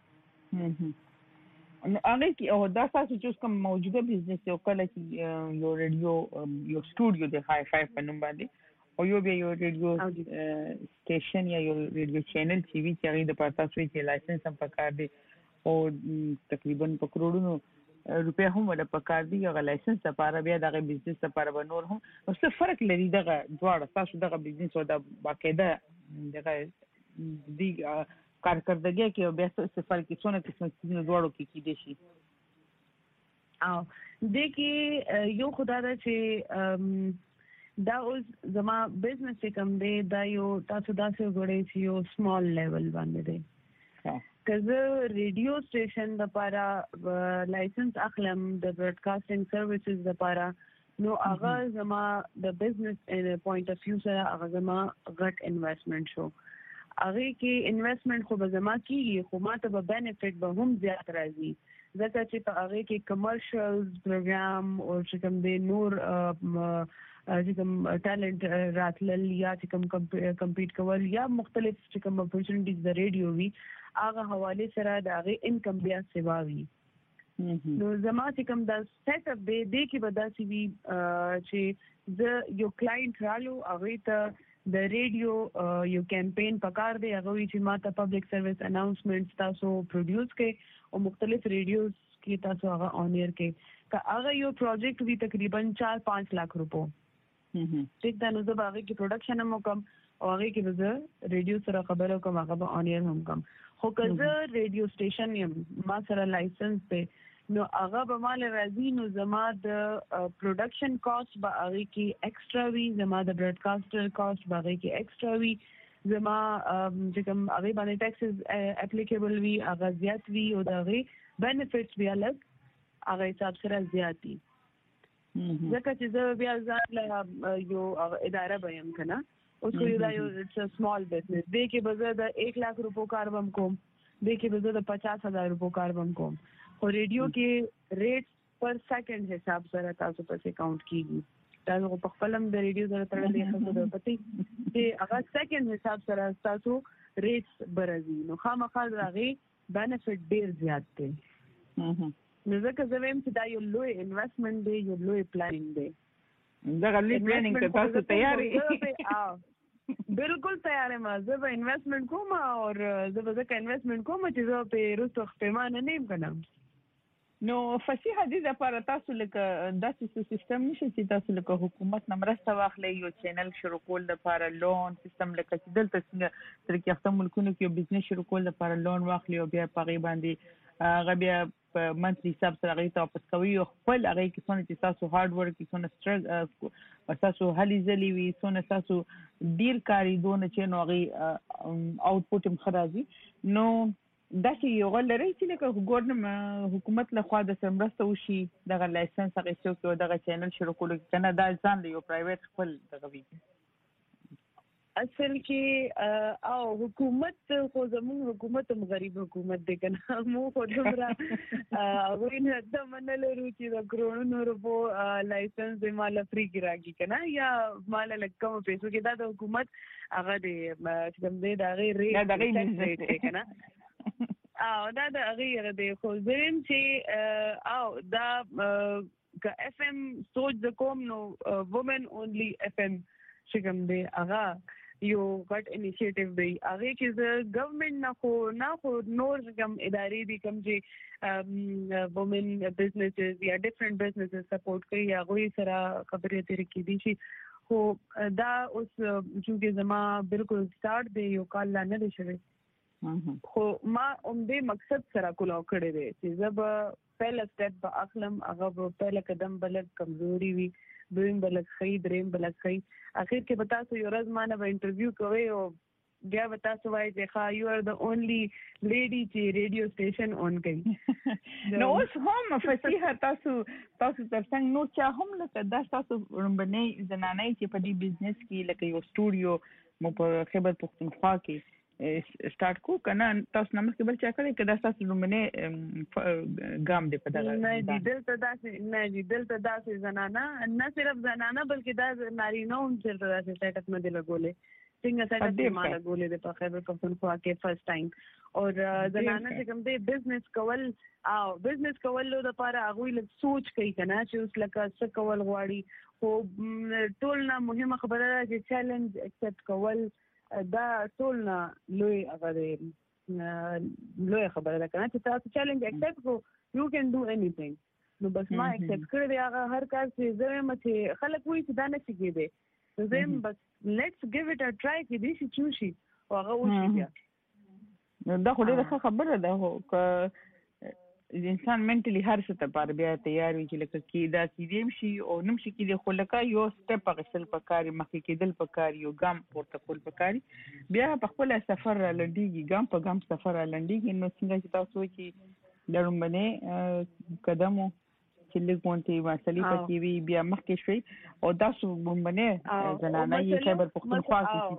نو هغه کې او دا تاسو چې کوم موجوده بزنس یو کله چې یو ریډیو یو سټوډیو د هائی فائی په نوم باندې او یو بیا یو ریډیو سټیشن یا یو ریډیو چینل چې وی چې هغه د پاره تاسو چې لایسنس هم پکار دی او تقریبا په کروڑونو روپیا هم ولا پکار دی هغه لایسنس لپاره بیا دغه بزنس لپاره به نور هم او څه فرق لري دغه دواړه تاسو دغه بزنس او د باقاعده دغه دی کارکردګي کې بیا څه فرق څونه قسم څه دواړو کې کې دي شي او د کې یو خدای دا چې دا اوس زما بزنس کوم دی دا یو تاسو داسې غوړی چې یو سمال لیول باندې دی کزه ریډیو سټیشن د لپاره لایسنس اخلم د براډکاسټینګ سرویسز د لپاره نو هغه زما د بزنس پوینټ اف ویو سره هغه زما غټ انویسټمنٹ شو هغه کې انویسټمنٹ خو به زما کیږي خو ماته به بینیفټ به هم زیات راځي ځکه چې په هغه کې کمرشلز پروګرام او چې کوم دی نور چې کوم ټالنت راتلل یا چې کوم کمپیټ کول یا مختلف چې کوم اپورچونټیز د ریډیو وی هغه حواله سره د هغه انکم بیا سیوا وی نو زما چې کوم د سیټ اپ دی د کې به دا سی وی چې د یو کلاینټ رالو هغه ته د ریډیو یو کمپین پکار دی هغه چې ماته پبلک سرویس اناونسمنټس تاسو پروډوس کې او مختلف ریډیوز کې تاسو هغه اون ایر کې کا هغه یو پروجیکټ وی تقریبا چار پانچ لک روپو ټیک دا نو زه هغه کې پروډکشن هم کوم او هغه کې زه ریډیو سره خبرو کوم هغه اون ایر هم کوم خو که زه ریډیو سټیشن یم ما سره لایسنس دی نو هغه به مال راځي نو زما د پروډکشن کاست به هغه کې ایکسترا وی زما د براډکاسټر کاست به هغه کې ایکسترا وی زما چې کوم هغه باندې ټیکسز اپلیکیبل وی هغه زیات وی او د هغه بینیفټس بیا لګ هغه حساب سره زیاتی ځکه چې زه بیا ځان له یو اداره بیم کنه اوس خو دا یو اټس سمال بزنس دی کې به د ایک لاکھ روپو کار بم کوم دی کې به د پچاس هزار روپو کار بم کوم خو ریډیو کې ریټ پر سیکنډ حساب سره تاسو په اکاؤنٹ کیږي تاسو په خپلم د ریډیو سره تړلې خبره ده پتی چې هغه سیکنډ حساب سره تاسو ریټ برازي نو خامخا راغي بینیفټ ډیر زیات دی نو ځکه زه وایم چې دا یو لوی انویسټمنټ دی یو لوی پلانینګ دی دا غلي پلانینګ ته تاسو تیار یې بالکل تیار یم زه به انویسټمنټ کوم او زه به ځکه انویسټمنټ کوم چې زه په روسو خپېمانه نه یم کنم نو فصیح حدیث لپاره تاسو لکه داسې سیستم نشي چې تاسو لکه حکومت نه مرسته واخلئ یو چینل شروع کول لپاره لون سیستم لکه چې دلته څنګه تر کې خپل ملکونو کې بزنس شروع کول لپاره لون واخلئ او بیا په غي باندې هغه بیا په منثلي حساب سره غي ته واپس کوي او خپل هغه کې څونه چې تاسو هارد ورک کې څونه سټرګ تاسو هلي ځلي وي څونه تاسو ډیر کاری دونه چې نو غي اوټپوټ هم خرابي نو دا چې یو غل لري چې لکه ګورنمنت حکومت له خوا د سمرسته وشي دغه لایسنس هغه څو کې دغه چینل شروع کول کنه دا ځان له یو پرایویټ خپل دغه وی اصل کې او حکومت خو زموږ حکومت هم غریب حکومت دی کنه مو خو دمرا وینه د منلو چې د کرونو روپو لایسنس د مال فری کی راګي کنه یا مال لکه پیسو کې دا د حکومت هغه دی چې کوم دی دا غیر ریټ دی کنه او دا د غیر دی خو زرین چې او دا ک اف ام سوچ د کوم نو وومن اونلی اف ام چې کوم دی هغه یو غټ انیشیټیو دی هغه کې د ګورنمنت نه خو نه خو نور کوم ادارې دي کوم چې وومن بزنسز یا ډیفرنٹ بزنسز سپورټ کوي هغه سره خبرې اترې کیدي شي خو دا اوس چې زما بالکل سٹارټ دی یو کال لا نه دی شوی خو ما عمده مقصد سره کولاو کړی دی چې زب پهلا سټپ په اخلم هغه پهلا قدم بلد کمزوري وي دویم بلد خی دریم بلد خی اخر کې بتا سو یو ورځ ما نه انټرویو کوي او بیا بتا سو وای چې ښا یو ار د اونلی لیډي چې ریډیو سټیشن اون کوي نو اوس هم فصیح تاسو تاسو ترڅنګ نو چا هم لکه دا تاسو باندې زنانه چې په دې بزنس کې لکه یو سټوډیو مو په خبر پختونخوا کې سٹارټ کو کنه تاسو نمبر کې بل چا کړی کدا تاسو رومنه ګام دی په دغه نه دی دلته داسې نه دی دلته داسې زنانه نه صرف زنانه بلکې دا نارینه هم چیرته داسې سیټ اپ نه دی لګولې څنګه سیټ اپ ما لګولې د په خیبر پختونخوا کې فرست ټایم او زنانه چې کوم دی بزنس کول او بزنس کول له لپاره هغه لږ سوچ کوي کنه چې اوس لکه څه کول غواړي خو ټول نه مهمه خبره ده چې چیلنج اکسپټ کول دا ټول نه لوی هغه لوی خبره ده کنه چې تاسو چیلنج اکسپټ کو یو کین ډو انیثینګ نو بس ما اکسپټ کړی دی هغه هر کار چې زه مته خلک وایي چې دا نه شي کېده زه بس لیټس ګیو اټ ا ټرای کې دې شي چوشي او هغه وشي بیا دا خو ډیره خبره ده هو ک انسان منټلی هر څه ته پر بیا تیار وي چې لکه کې دا کېدیم شي او نم شي کې خو لکه یو سټپ غسل پکاري مخکې کېدل پکاري یو ګام پورته کول پکاري بیا په خپل سفر لنډيږي ګام په ګام سفر لنډيږي نو څنګه چې تاسو چې دروم باندې قدمو چې لګونتي مسلې پکې وي بیا مخکې شوي او تاسو باندې زنانه یې خبر پختونخوا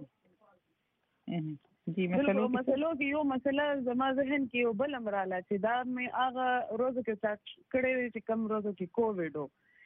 کې جی مسلو مسلو کې یو مسله زما ذهن کې یو بل امراله چې دا مې هغه روزو کې سات کړې چې کم روزو کې کووډ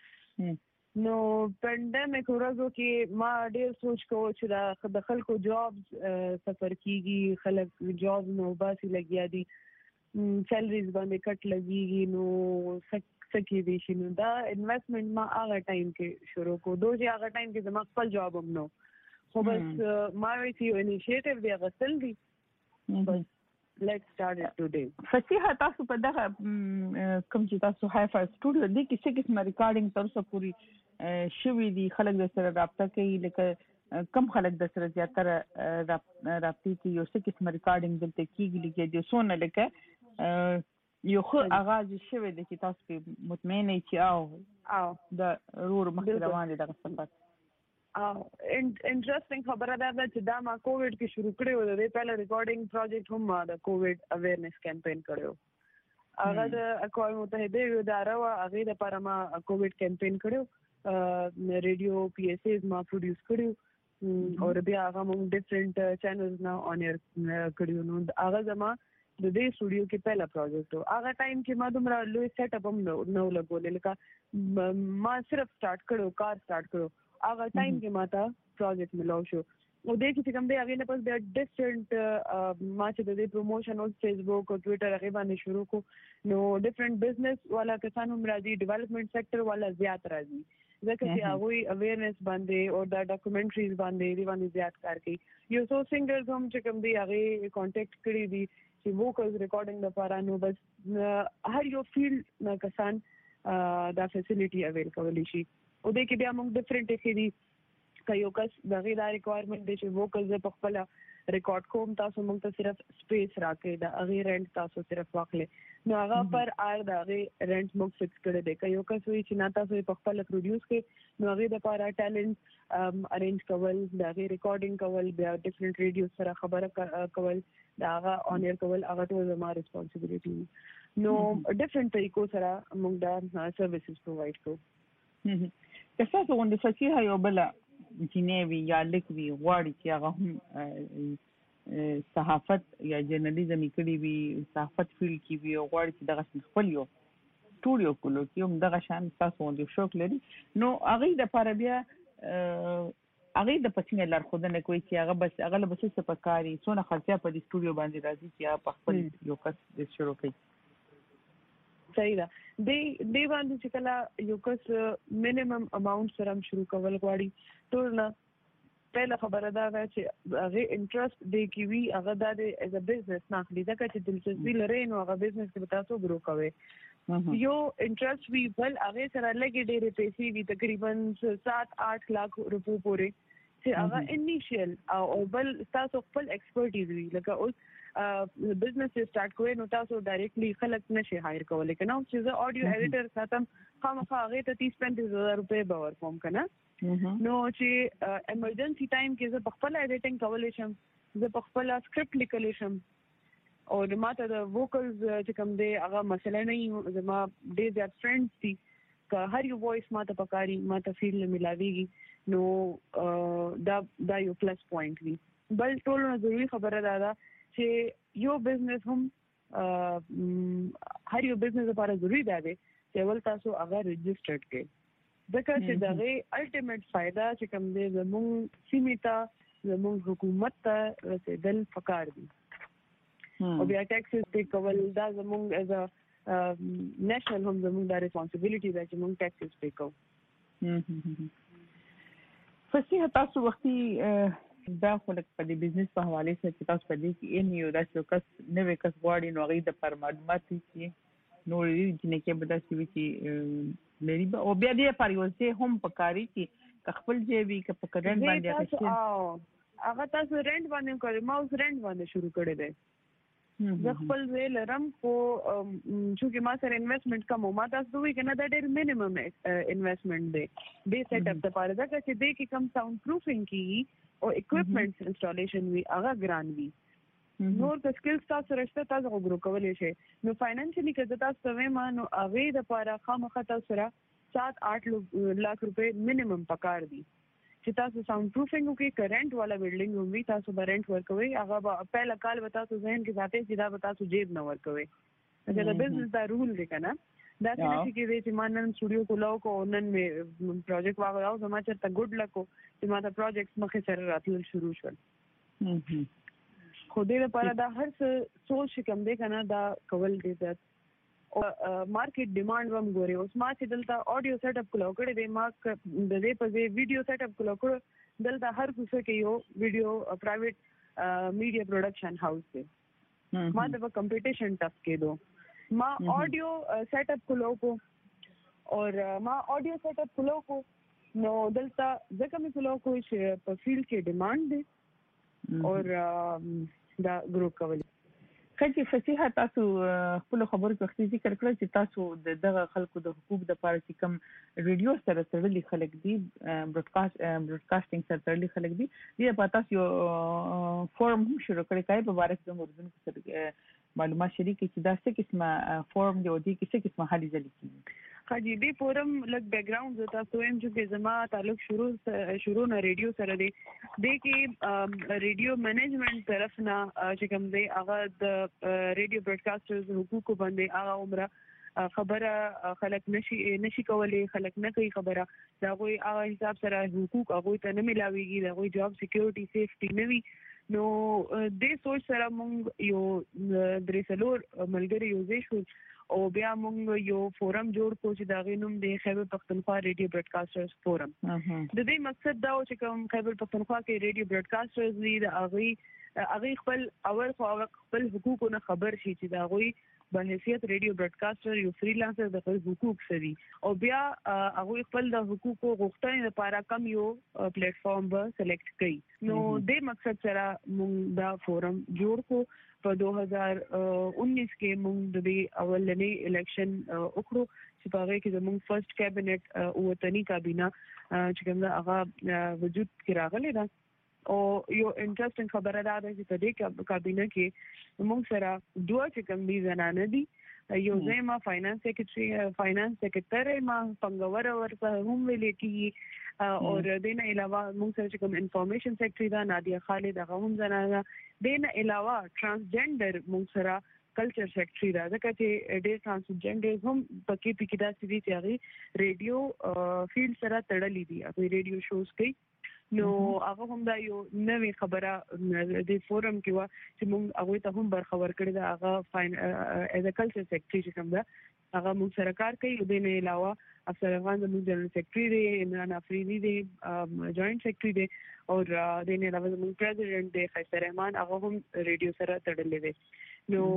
و نو پندمیک روزو کې ما ډېر سوچ کوو چې دا د خلکو جابز سفر کیږي خلک جاب نو باسي لګیا دي سیلریز باندې کټ لګیږي نو سکی دي شي نو دا انویسټمنٹ ما هغه ټایم کې شروع کو دوی هغه ټایم کې زما خپل جاب هم نو خو بس ما وی چې انیشیټیو دی غسل دی بس let's start it today. فصیحه تاسو په دغه کوم چې تاسو هایفای سټوډیو د کې څه قسم ریکارډینګ تر اوسه پورې شوي دي خلک د سره رابطه کوي لکه کم خلک د سره زیاتره رابطه کوي یو څه قسم ریکارډینګ دلته کیږي لکه د سونه لکه یو خو اغاز شوی دی چې تاسو په مطمئن یې چې او او د رور مخ روان دي دغه صفات او انټرېسټینګ خبره ده چې دا ما کووډ کې شروع کړو د دې پهله ریکارډینګ پروجیکټ هم ما د کووډ اویرنس کمپاین کړو هغه د اقوام متحده یو اداره وا هغه د لپاره ما کووډ کمپاین کړو ریډیو پی ایس ایز ما پروډوس کړو او بیا هغه موږ ډیفرنٹ چینلز نه اون ایر کړو نو هغه زما د دې سټوډیو کې پهلا پروجیکټ و هغه ټایم کې ما دومره لوی سیټ اپ هم نو لګولې لکه ما صرف سٹارټ کړو کار سٹارټ کړو هغه ټایم کې ماته پروجیکټ ملو شو او دې کې کوم دی هغه نه پس د ډیفرنٹ ما چې د پروموشن او فیسبوک او ټوئیټر هغه باندې شروع کو نو ډیفرنٹ بزنس والا کسان هم راځي ډیولپمنٹ سېکټر والا زیات راځي ځکه چې هغه اویرنس باندې او د ډاکومنټریز باندې دی باندې زیات کار کوي یو څو سنگرز هم چې کوم دی هغه کانټیکټ کړی دي چې ووکلز ریکارډینګ لپاره نو بس هر یو فیلډ نه کسان دا فیسیلیټي اویل کولی شي او دې کې بیا موږ ډیفرنٹ کې دي که یو کس دغه دا ریکوایرمنٹ دی چې ووکلز په خپل ریکارډ کوم تاسو موږ ته صرف سپیس راکې دا هغه رنٹ تاسو صرف واخلې نو هغه پر آر دا هغه رنٹ موږ فکس کړی دی که یو کس وی چې نه تاسو په خپل پروډوس کې نو هغه د لپاره ټیلنټ ارینج کول دا هغه ریکارډینګ کول بیا ډیفرنٹ ریډیو سره خبره کول دا هغه اون ایر کول هغه ټول زما ریسپانسیبিলিټي نو ډیفرنٹ طریقو سره موږ دا سرویسز پرووایډ کوو که تاسو غونډه فصیحه یو بل جنیوي یا لیکوي غواړي چې هغه هم صحافت یا جرنالیزم کړي وي صحافت فیلډ کې وي غواړي چې دغه خپل یو سټوډیو کولو کې هم دغه شان تاسو غونډه شوق لري نو هغه د لپاره بیا هغه د پښتنې لارښودنه کوي چې هغه بس هغه له بس څه پکاري څونه خرچه په دې سټوډیو باندې راځي چې هغه خپل یو کس د شروع کوي صحیح ده دی دی باندې چې کله یو کس مینیمم اماونت سره شروع کول غواړي ټول نه پهله خبره دا ده چې هغه انټرست دی کی وی هغه د ایز ا بزنس نه خلی دا چې دلچسپي لري نو هغه بزنس کې تاسو ګرو کوي یو انټرست وی بل هغه سره لګي ډېرې پیسې وی تقریبا سات آٹھ لاکھ روپو پورې چې هغه انیشیل او بل تاسو خپل ایکسپرټیز وی لکه اوس بزنس سٹارټ کوئ نو تاسو ډایرکټلی خلک نشي هایر کولای کنه چې زه اډیو ایډیټر ساتم خامخا هغه ته تیس پینتیس هزار روپے باور کوم کنه نو چې ایمرجنسي ټایم کې زه خپل ایډیټینګ کولای شم زه خپل سکرپټ لیکلی شم او ماته د ووکلز چې کوم دی هغه مسله نه زما ډېر زیات فرندز دي که هر یو وایس ماته پکاري ماته فیل ملاويږي نو دا دا یو پلس پوینټ وي بل ټول نه ضروري خبره ده چې یو بزنس هم هر یو بزنس لپاره ضروري دی چې ول تاسو هغه ريجسترډ کړئ ځکه چې دغه الټیمیټ فائدہ چې کوم دی زموږ سیمیتا زموږ حکومت ته رسیدل پکار دي او بیا ټیکسز پے کول دا زموږ ایز ا نېشنل هم زموږ د ریسپانسیبিলিټي ده چې موږ ټیکسز پے کوو فصیحه تاسو وختي دا خو لکه په دې بزنس په حواله سره چې تاسو په دې کې ان یو داسې کس نوې کس غواړي نو هغه د پر معلومات کې نو لري چې به داسې وي چې لري او بیا دې پر یو څه هم پکاري چې خپل ځای وي که په کرنټ باندې راځي هغه تاسو رنٹ باندې کوي ما اوس رنٹ باندې شروع کړی دی زه خپل ځای لرم خو چې ما سره انویسټمنټ کوم ما تاسو وی کنه دا ډېر مینیمم انویسټمنټ دی دې سیټ اپ لپاره دا چې دې کې کم ساوند پروفینګ کی او اکوپمنټس انسټالیشن وی هغه ګران وی نور د سکلز تاسو رښتا تاسو وګورئ کولای شي نو فاینانشلی که تاسو ته ما نو هغه د لپاره خامخا تاسو سره سات آٹھ لاکھ روپے منیمم پکار دي چې تاسو ساوند پروفینګ وکړئ کرنٹ والا بلډینګ هم وي تاسو برنٹ ورکوي هغه په لکال وتا تاسو ذهن کې ساتي چې دا وتا تاسو جیب نه ورکوي دا د بزنس دا رول دی کنه دا څنګه چې چې مانن سټوډیو کولاو کو نن می پروجیکټ واغاو زما چرته ګډ لکو چې ما دا پروجیکټ مخه سره راتل شروع شول خو دې لپاره دا هر څه سوچ کوم دی کنه دا کول دی دا او مارکیټ ډیماند هم ګوري اوس ما چې دلته اډیو سیټ اپ کولو کړی دی ما د دې په ځای ویډیو سیټ اپ کولو کړو دلته هر څه کې یو ویډیو پرایویټ میډیا پروډکشن هاوس دی ما د کمپټیشن ټاپ کېدو ما آډیو سیټ اپ کولو کو اور ما آډیو سیټ اپ کولو کو نو دلته ځکه مې کولو کو چې په فیلډ کې ډیمانډ دی اور دا ګروپ کوي کله فصیحه تاسو خپل خبرو کې وختي ذکر کړل چې تاسو د دغه خلکو د حقوق د لپاره چې کوم ریډیو سره تړلي خلک دي براډکاسټ براډکاسټینګ سره تړلي خلک دي دې په تاسو یو فورم هم شروع کړی کای په باره کې د موضوع سره معلومات شریک چې دا څه قسمه فورم دی او دې کې څه قسمه حل ځلې کیږي خاجي دې فورم لګ بیک گراوند زه تاسو هم چې زما تعلق شروع شروع نه ریډیو سره دی د کې ریډیو مینجمنت طرف نه چې کوم دی هغه د ریډیو براډکاسټرز حقوق باندې هغه عمره خبره خلک نشي نشي کولای خلک نه کوي خبره دا غوي هغه حساب سره حقوق هغه ته نه ملاويږي دا غوي جاب سکیورټي سیفټي نه وي نو دې سوچ سره مونږ یو درې څلور ملګری یو ځای شو او بیا مونږ یو فورم جوړ کړو چې دا غینوم د خیبر پختونخوا ریډیو براډکاسټرز فورم د دې مقصد دا و چې کوم خیبر پختونخوا کې ریډیو براډکاسټرز دي د هغه هغه خپل اول خو خپل حقوقونه خبر شي چې دا غوي په حیثیت ریډیو براډکاسټر یو فریلانسر د خپل حقوق سړي او بیا هغه خپل د حقوقو غوښتنې لپاره کم یو پلیټ فارم به سلیکټ کړي نو د مقصد سره مونږ دا فورم جوړ کړو په دو هزار انیس کې مونږ د اولنې الیکشن وکړو چې په هغه کې زموږ فرست کابینټ وطني کابینه چې کومه هغه وجود کې راغلی دا او یو انټرېسټینګ خبره ده چې په دې کابینه کې موږ سره دوه چې کوم دي زنانه دي یو ځای ما فاینانس سیکریټري فاینانس سیکریټري ما څنګه ورته هم ویل کی او دینه علاوه موږ سره کوم انفارمیشن سیکریټري دا نادیا خالد هغه هم زنانه دینه علاوه ترانسجنډر موږ سره کلچر سیکریټري دا ځکه چې ډېر ترانسجنډر هم پکې پکې دا سړي چې هغه ریډیو فیلډ سره تړلې دي هغه ریډیو شوز کوي نو هغه هم دا یو نوې خبره د فورم کې و چې موږ هغه ته هم برخه ورکړې ده هغه ایز ا کلچر سیکریټري چې کوم ده هغه موږ سره کار کوي د نه علاوه افسر افغان زموږ جنرال سیکریټري دی عمران افریدي دی جوائنٹ سیکریټري دی او د نه علاوه زموږ پریزیډنټ دی خیسر رحمان هغه هم ریډیو سره تړلې دی نو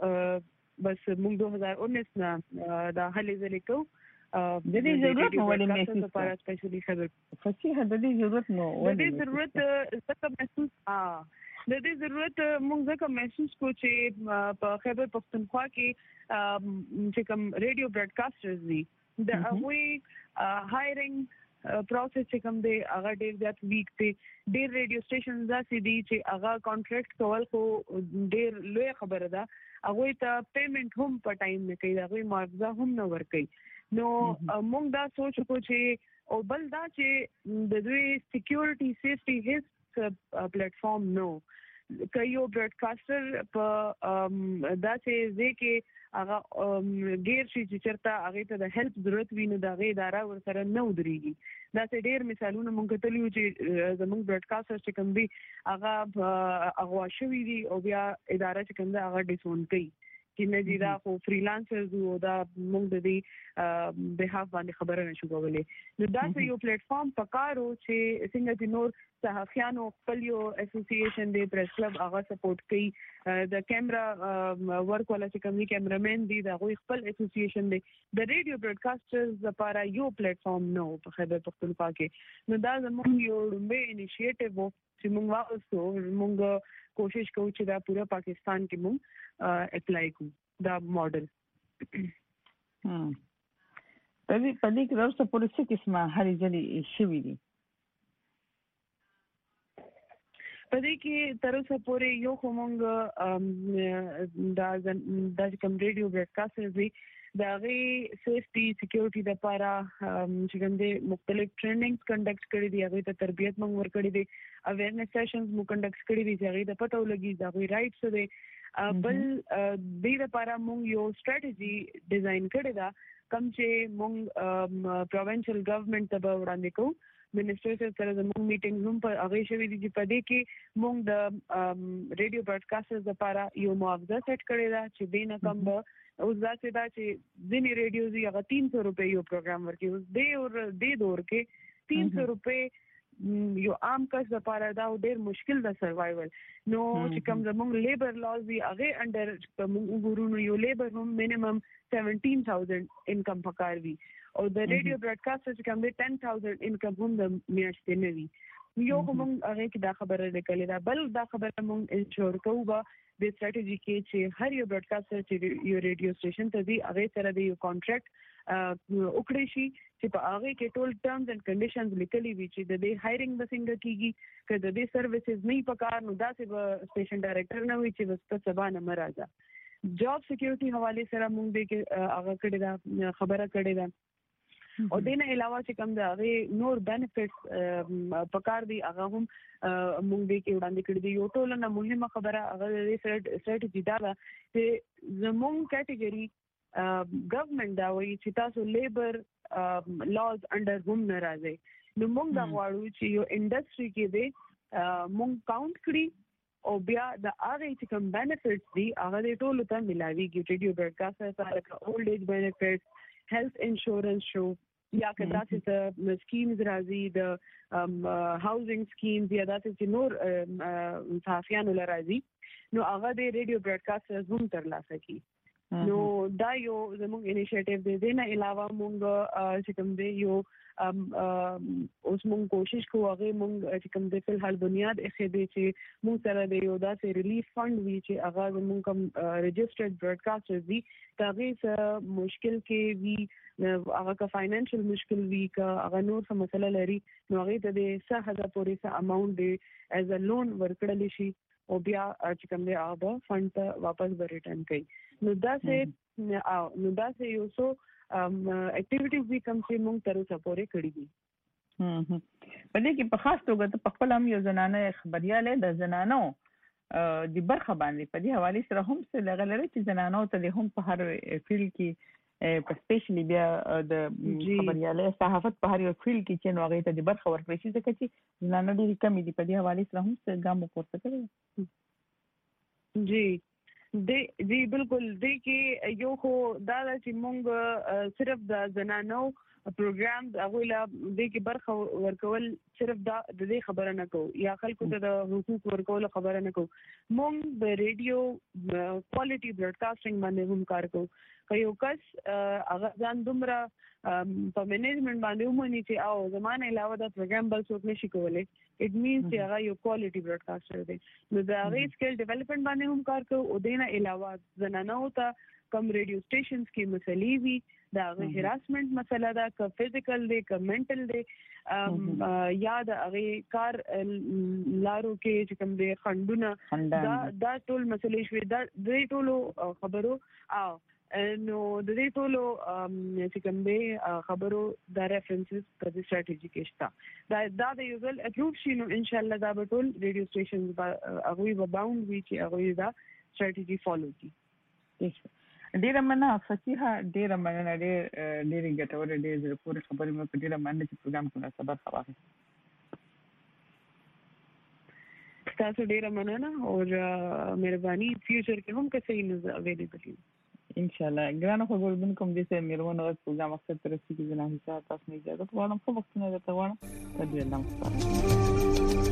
بس موږ دو هزار انیس نه دا هلې ځلې کوو د دې ضرورت نو ولې محسوس لپاره سپیشلی خبر فصیحه د دې ضرورت نو ولې د دې ضرورت څه محسوس اه د دې ضرورت موږ ځکه محسوس کو چې په خیبر پختونخوا کې چې کوم ریډیو براډکاسټرز دي د هغه هایرینګ پروسس چې کوم دی هغه ډیر زیات ویک دی ډیر ریډیو سټیشنز داسې دي چې هغه کانټریکټ کول خو ډیر لوی خبره ده هغه ته پیمنٹ هم په ټایم نه کوي هغه معاوضه هم نه ورکوي نو موږ دا سوچ کو چې او بل دا چې د دوی سکیورټي سیفټي هیڅ پلیټ فارم نو کایو براډکاسټر په دا چې ځکه هغه ډیر شي چې چرته هغه ته د هیلپ ضرورت ویني دا غي اداره ورسره نه ودرېږي دا چې ډیر مثالونه مونږ ته لیو چې زموږ براډکاسټر چې کوم دی هغه هغه شوی دی او بیا اداره چې کوم دی هغه ډیسون کوي چې نه دي دا خو فریلانسرز او دا موږ د دې به هاف باندې خبره نشو کولای نو دا یو پلیټ فارم پکارو چې څنګه چې نور صحافیانو خپل یو اسوسییشن دی پریس کلب هغه سپورټ کوي د کیمرا ورک ولا چې کوم کیمرامین دی دا غوي خپل اسوسییشن دی د ریډیو براډکاسټرز لپاره یو پلیټ فارم نو په خیبر پختونخوا کې نو دا زموږ یو لومبه انیشیټیو وو چې موږ واوسو موږ کوشش کوو چې دا پورا پاکستان کې موږ اپلای کوو دا ماډل هم په دې په دې کې راځي په څه قسمه هرې ځلې شوي دي په دې کې تر اوسه پورې یو کومنګ دا د کوم ریډیو براډکاسټرز دي دا غي سیفټي سکیورټي د لپاره چې کوم دي مختلف ټریننګز کنډکټ کړي دي هغه ته تربیت موږ ورکړي دي اویرنس سیشنز موږ کنډکټ کړي دي چې هغه د پټو لګي دا غي رائټس دي بل د دې لپاره موږ یو سټریټجی ډیزاین کړی دا کوم چې موږ پروینشل ګورنمنت ته وړاندې کوو منسټر سره زموږ میټینګ هم په هغه شوی دي چې په دې کې موږ د ریډیو براډکاسټرز لپاره یو معاوضه سیټ کړی دا چې دینه کم به اوس دا چې دا چې ځینې ریډیو زی هغه تین سو روپے یو پروګرام ورکي اوس دې اور دې دور کې تین سو روپے یو عام کس لپاره دا ډیر مشکل ده سروایول. نو چې کوم زموږ لیبر لاز دی هغه انډر موږ ګورو یو لیبر هم مینیمم سیونټین تھاؤزنډ انکم پکار وي او د ریډیو براډکاسټر چې کوم دی ټین تھاؤزنډ انکم هم د میاشتې نه وي. یو هم هغه کې دا خبره لیکلې ده. بل دا خبره موږ انشور کوو به د استراتیجي کې چې هر یو براډکاسټر چې یو ریډیو سټیشن ته دی هغه سره د یو کانټریکټ وکړي شي چې په هغه کې ټول ټرمز اینڈ کنډیشنز لیکلي وي چې د دې هایرینګ به څنګه کیږي که د دې سروسز نه پکار نو داسې به سټیشن ډایریکټر نه وي چې بس په سبا نه مرزه. جاب سکیورټي حواله سره موږ د هغه کړي دا خبره کړي دا او دینه علاوه چې کوم دا غي نور بینیفټس پکار دي هغه هم موږ دې کې وړاندې کړی دي. یو ټول نه مهمه خبره هغه د استراتیجي دا ده چې زموږ کټګوري ګورنمنت دا وایي چې تاسو لیبر لاز انډر هم نه راځي. نو موږ دا غواړو چې یو انډستری کې دې موږ کاونټ کړی او بیا د هغه چې کوم بینیفټس دي هغه د ټولو ته ملاويږي. ریډیو براډکاسټر سره اولډ ایج بینیفټس، health insurance show یا کدا چې سکیمز راځي د هاوسینګ سکیمز یا داسې نور صحافیانو لراځي نو هغه د ریډیو براډکاسټرز هم ترلاسه کی. نو دا یو زموږ انیشیټیو دی. دینه علاوه موږ چې کوم دی یو اوس موږ کوشش کوو هغه موږ چې کوم د فلحال بنیاد اخی دی چې موږ سره د یو داسې ریلیف فند وی چې هغه موږ کوم رجسټرډ براډکاسټرز دي هغه څه مشکل کې وی هغه کا فاینانشل مشکل وی کا هغه نور څه مسله لري نو هغه ته د څه هزار پورې څه اماونټ دی ایز ا لون ورکړل شي او بیا چې کوم دی هغه فند ته واپس به ریټرن کوي. نو دا سه نو دا سه یو څو اکټیویټیز دي کوم چې موږ تر اوسه پورې کړې دي. هم هم په دې کې په خاص توګه ته په خپل هم یو زنانه خبرياله د زنانو د برخه باندې په دې حواله سره هم څه لغلره چې زنانو ته هم په هر فیلډ کې په سپیشلی بیا د خبرياله صحافت په هر یو فیلډ کې چې نو هغه ته د برخه ورکړي شي ځکه چې زنانه ډېری کم دي په دې حواله سره هم څه ګام پورته کوي. جی دی دی بالکل دی کې یو خو دا چې مونږ صرف د زنانو پروګرام هغه لا دی کې برخه ورکول صرف دا د دې خبره نه کوو یا خلکو ته د حقوق ورکول خبره نه کوو. مونږ د ریډیو کوالټي براډکاسټینګ باندې هم کار کوو. که یو کس هغه ځان دومره په منیجمنت باندې ومني چې او زمانه علاوه د پروګرام بل څوک نشي کولای اټ مینز چې هغه یو کوالټي براډکاسټر دی. نو د هغه سکیل ډیولپمنٹ باندې هم کار کوو او دینه علاوه زنانو ته کم ریډیو سټیشنز کې مسلې وي دا هراسمنت مسله ده که فزیکل دی که منټل دی یا د هغه کار لارو کې چې کوم دی خندونه دا دا ټول مسلې شوي دا د ټولو خبرو او نو د دې ټولو چې کوم دی خبرو د ریفرنسز په دې سټریټجی کې شته دا دا د یو ځل اپروቭ شي نو ان شاء الله دا به ټول ریډیو سټیشنز هغه به باوند وي چې هغه دا سټریټجی فالو کړي. ډیره مننه فتیحه ډیره مننه ډیر ډیر ګټور ډیر زړه پورې خبرې مو په ډیره مننه چې پروګرام کې مناسبت خواږه. تاسو ډیره مننه او مهرباني فیوچر کې هم که صحیح نظر اویلیبل وي ان شاء الله. ګرانو خبرونه کوم دي چې میرونه پروګرام اکثر تر څه کې نه حساب تاسو نه اجازه غواړم خو وخت نه درته غواړم. تدبیر الله